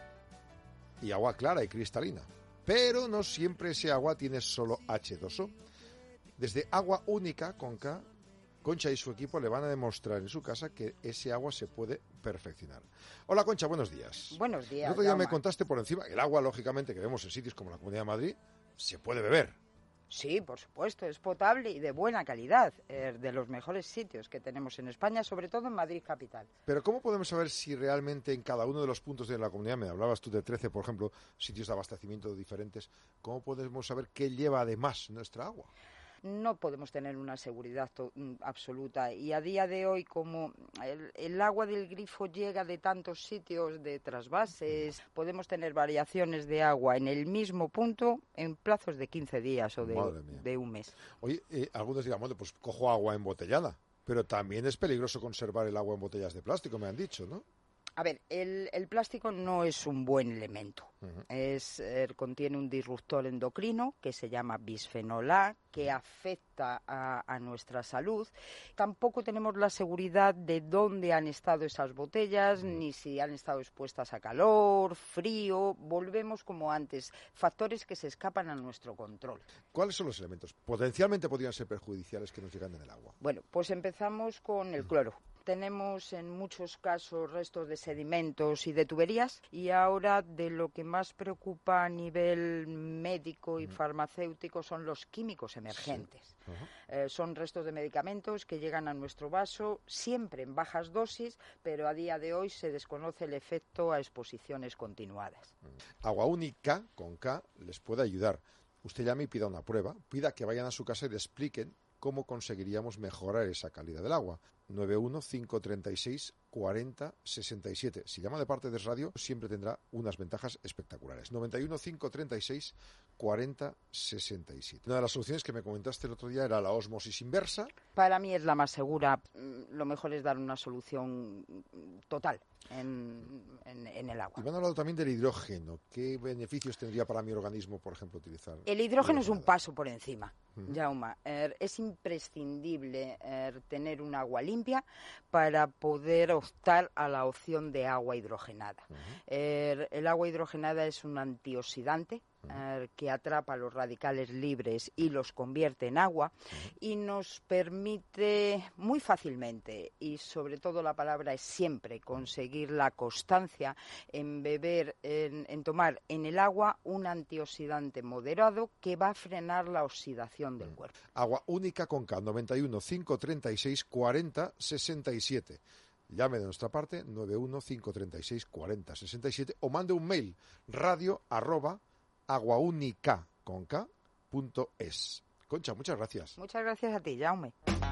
Speaker 2: Y agua clara y cristalina. Pero no siempre ese agua tiene solo hache dos o. Desde Agua Única, con K, Concha y su equipo le van a demostrar en su casa que ese agua se puede perfeccionar. Hola, Concha, buenos días.
Speaker 11: Buenos días.
Speaker 2: El otro día
Speaker 11: Jaume.
Speaker 2: me contaste por encima, el agua, lógicamente, que vemos en sitios como la Comunidad de Madrid, se puede beber.
Speaker 11: Sí, por supuesto, es potable y de buena calidad, eh, de los mejores sitios que tenemos en España, sobre todo en Madrid capital.
Speaker 2: Pero ¿cómo podemos saber si realmente en cada uno de los puntos de la comunidad, me hablabas tú de trece, por ejemplo, sitios de abastecimiento diferentes, ¿cómo podemos saber qué lleva además nuestra agua?
Speaker 11: No podemos tener una seguridad to- absoluta y a día de hoy, como el, el agua del grifo llega de tantos sitios, de trasvases, podemos tener variaciones de agua en el mismo punto en plazos de quince días o de, de un mes.
Speaker 2: Oye, eh, algunos dirán, bueno, pues cojo agua embotellada, pero también es peligroso conservar el agua en botellas de plástico, me han dicho, ¿no?
Speaker 11: A ver, el, el plástico no es un buen elemento.
Speaker 2: Uh-huh.
Speaker 11: Es, eh, contiene un disruptor endocrino que se llama bisfenol A, que afecta a, a nuestra salud. Tampoco tenemos la seguridad de dónde han estado esas botellas, uh-huh. ni si han estado expuestas a calor, frío. Volvemos como antes, factores que se escapan a nuestro control.
Speaker 2: ¿Cuáles son los elementos? Potencialmente podrían ser perjudiciales que nos llegan en el agua.
Speaker 11: Bueno, pues empezamos con el cloro. Tenemos en muchos casos restos de sedimentos y de tuberías y ahora de lo que más preocupa a nivel médico y farmacéutico son los químicos emergentes. Sí. Uh-huh. Eh, son restos de medicamentos que llegan a nuestro vaso siempre en bajas dosis, pero a día de hoy se desconoce el efecto a exposiciones continuadas.
Speaker 2: Agua Única, con K, les puede ayudar. Usted llame y pida una prueba, pida que vayan a su casa y le expliquen cómo conseguiríamos mejorar esa calidad del agua. nueve uno cinco tres seis cuatro cero seis siete. Si llama de parte de Radio, siempre tendrá unas ventajas espectaculares. nueve uno cinco tres seis cuatro cero seis siete. Una de las soluciones que me comentaste el otro día era la ósmosis inversa.
Speaker 11: Para mí es la más segura. Lo mejor es dar una solución total en, en, en el agua.
Speaker 2: Y me han hablado también del hidrógeno. ¿Qué beneficios tendría para mi organismo, por ejemplo, utilizar?
Speaker 11: El hidrógeno es un paso por encima, uh-huh. Jaume. Er, es imprescindible er, tener un agua limpia para poder optar a la opción de agua hidrogenada. Uh-huh. Er, el agua hidrogenada es un antioxidante eh, que atrapa los radicales libres y los convierte en agua y nos permite muy fácilmente, y sobre todo la palabra es siempre, conseguir la constancia en beber, en, en tomar en el agua un antioxidante moderado que va a frenar la oxidación del cuerpo.
Speaker 2: Agua única con K, noventa y uno, cinco treinta y seis, cuarenta, sesenta y siete. Llame de nuestra parte, nueve uno, cinco treinta y seis, cuarenta, sesenta y siete, o mande un mail, radio arroba aguaunica con K punto es. Concha, muchas gracias.
Speaker 11: Muchas gracias a ti, Jaume.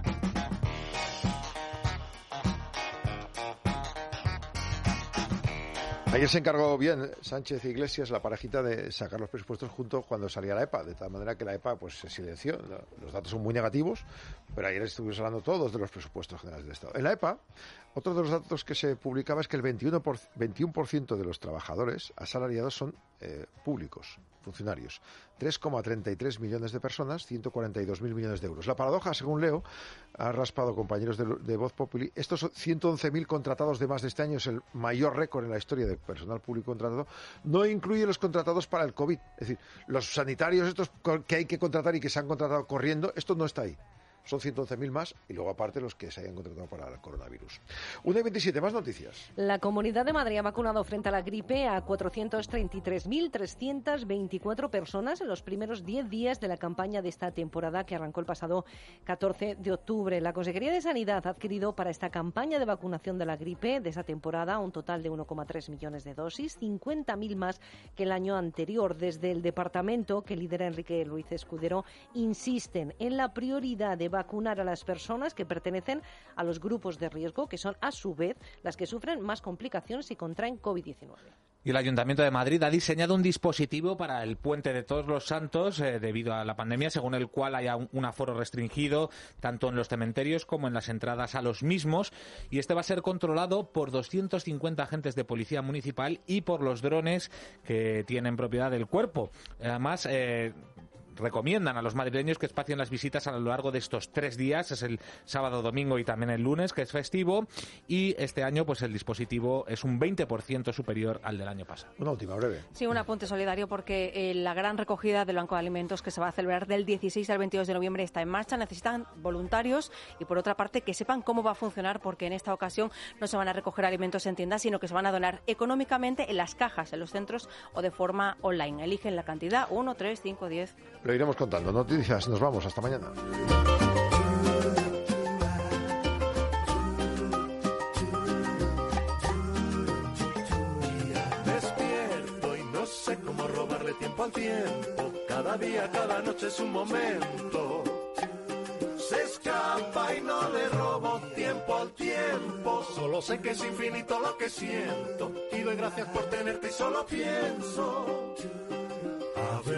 Speaker 2: Ayer se encargó bien Sánchez e Iglesias, la parejita, de sacar los presupuestos juntos cuando salía la EPA, de tal manera que la EPA pues se silenció. Los datos son muy negativos, pero ayer estuvimos hablando todos de los presupuestos generales del Estado. En la EPA, otro de los datos que se publicaba es que el veintiuno por ciento, veintiuno por ciento de los trabajadores asalariados son eh, públicos, funcionarios. tres coma treinta y tres millones de personas, ciento cuarenta y dos mil millones de euros. La paradoja, según leo, ha raspado compañeros de, de Voz Populi, estos ciento once mil contratados de más de este año es el mayor récord en la historia de personal público contratado, no incluye los contratados para el COVID. Es decir, los sanitarios estos que hay que contratar y que se han contratado corriendo, esto no está ahí. Son ciento once mil más y luego aparte los que se hayan contratado para el coronavirus. una y veintisiete, más noticias.
Speaker 3: La Comunidad de Madrid ha vacunado frente a la gripe a cuatrocientas treinta y tres mil trescientas veinticuatro personas en los primeros diez días de la campaña de esta temporada que arrancó el pasado catorce de octubre. La Consejería de Sanidad ha adquirido para esta campaña de vacunación de la gripe de esa temporada un total de uno coma tres millones de dosis, cincuenta mil más que el año anterior. Desde el departamento que lidera Enrique Luis Escudero insisten en la prioridad de vacunar a las personas que pertenecen a los grupos de riesgo, que son a su vez las que sufren más complicaciones y contraen COVID diecinueve.
Speaker 4: Y el Ayuntamiento de Madrid ha diseñado un dispositivo para el Puente de Todos los Santos eh, debido a la pandemia, según el cual haya un, un aforo restringido tanto en los cementerios como en las entradas a los mismos. Y este va a ser controlado por doscientos cincuenta agentes de policía municipal y por los drones que tienen propiedad del cuerpo. Además, eh, recomiendan a los madrileños que espacien las visitas a lo largo de estos tres días, es el sábado, domingo y también el lunes, que es festivo, y este año pues el dispositivo es un veinte por ciento superior al del año pasado.
Speaker 2: Una última, breve.
Speaker 7: Sí, un apunte solidario porque eh, la gran recogida del Banco de Alimentos que se va a celebrar del dieciséis al veintidós de noviembre está en marcha, necesitan voluntarios y por otra parte que sepan cómo va a funcionar porque en esta ocasión no se van a recoger alimentos en tiendas, sino que se van a donar económicamente en las cajas, en los centros o de forma online. Eligen la cantidad, uno, tres, cinco, diez...
Speaker 2: Lo iremos contando. Noticias, nos vamos. Hasta mañana.
Speaker 12: Despierto y no sé cómo robarle tiempo al tiempo. Cada día, cada noche es un momento. Se escapa y no le robo tiempo al tiempo. Solo sé que es infinito lo que siento. Y doy gracias por tenerte y solo pienso. A ver.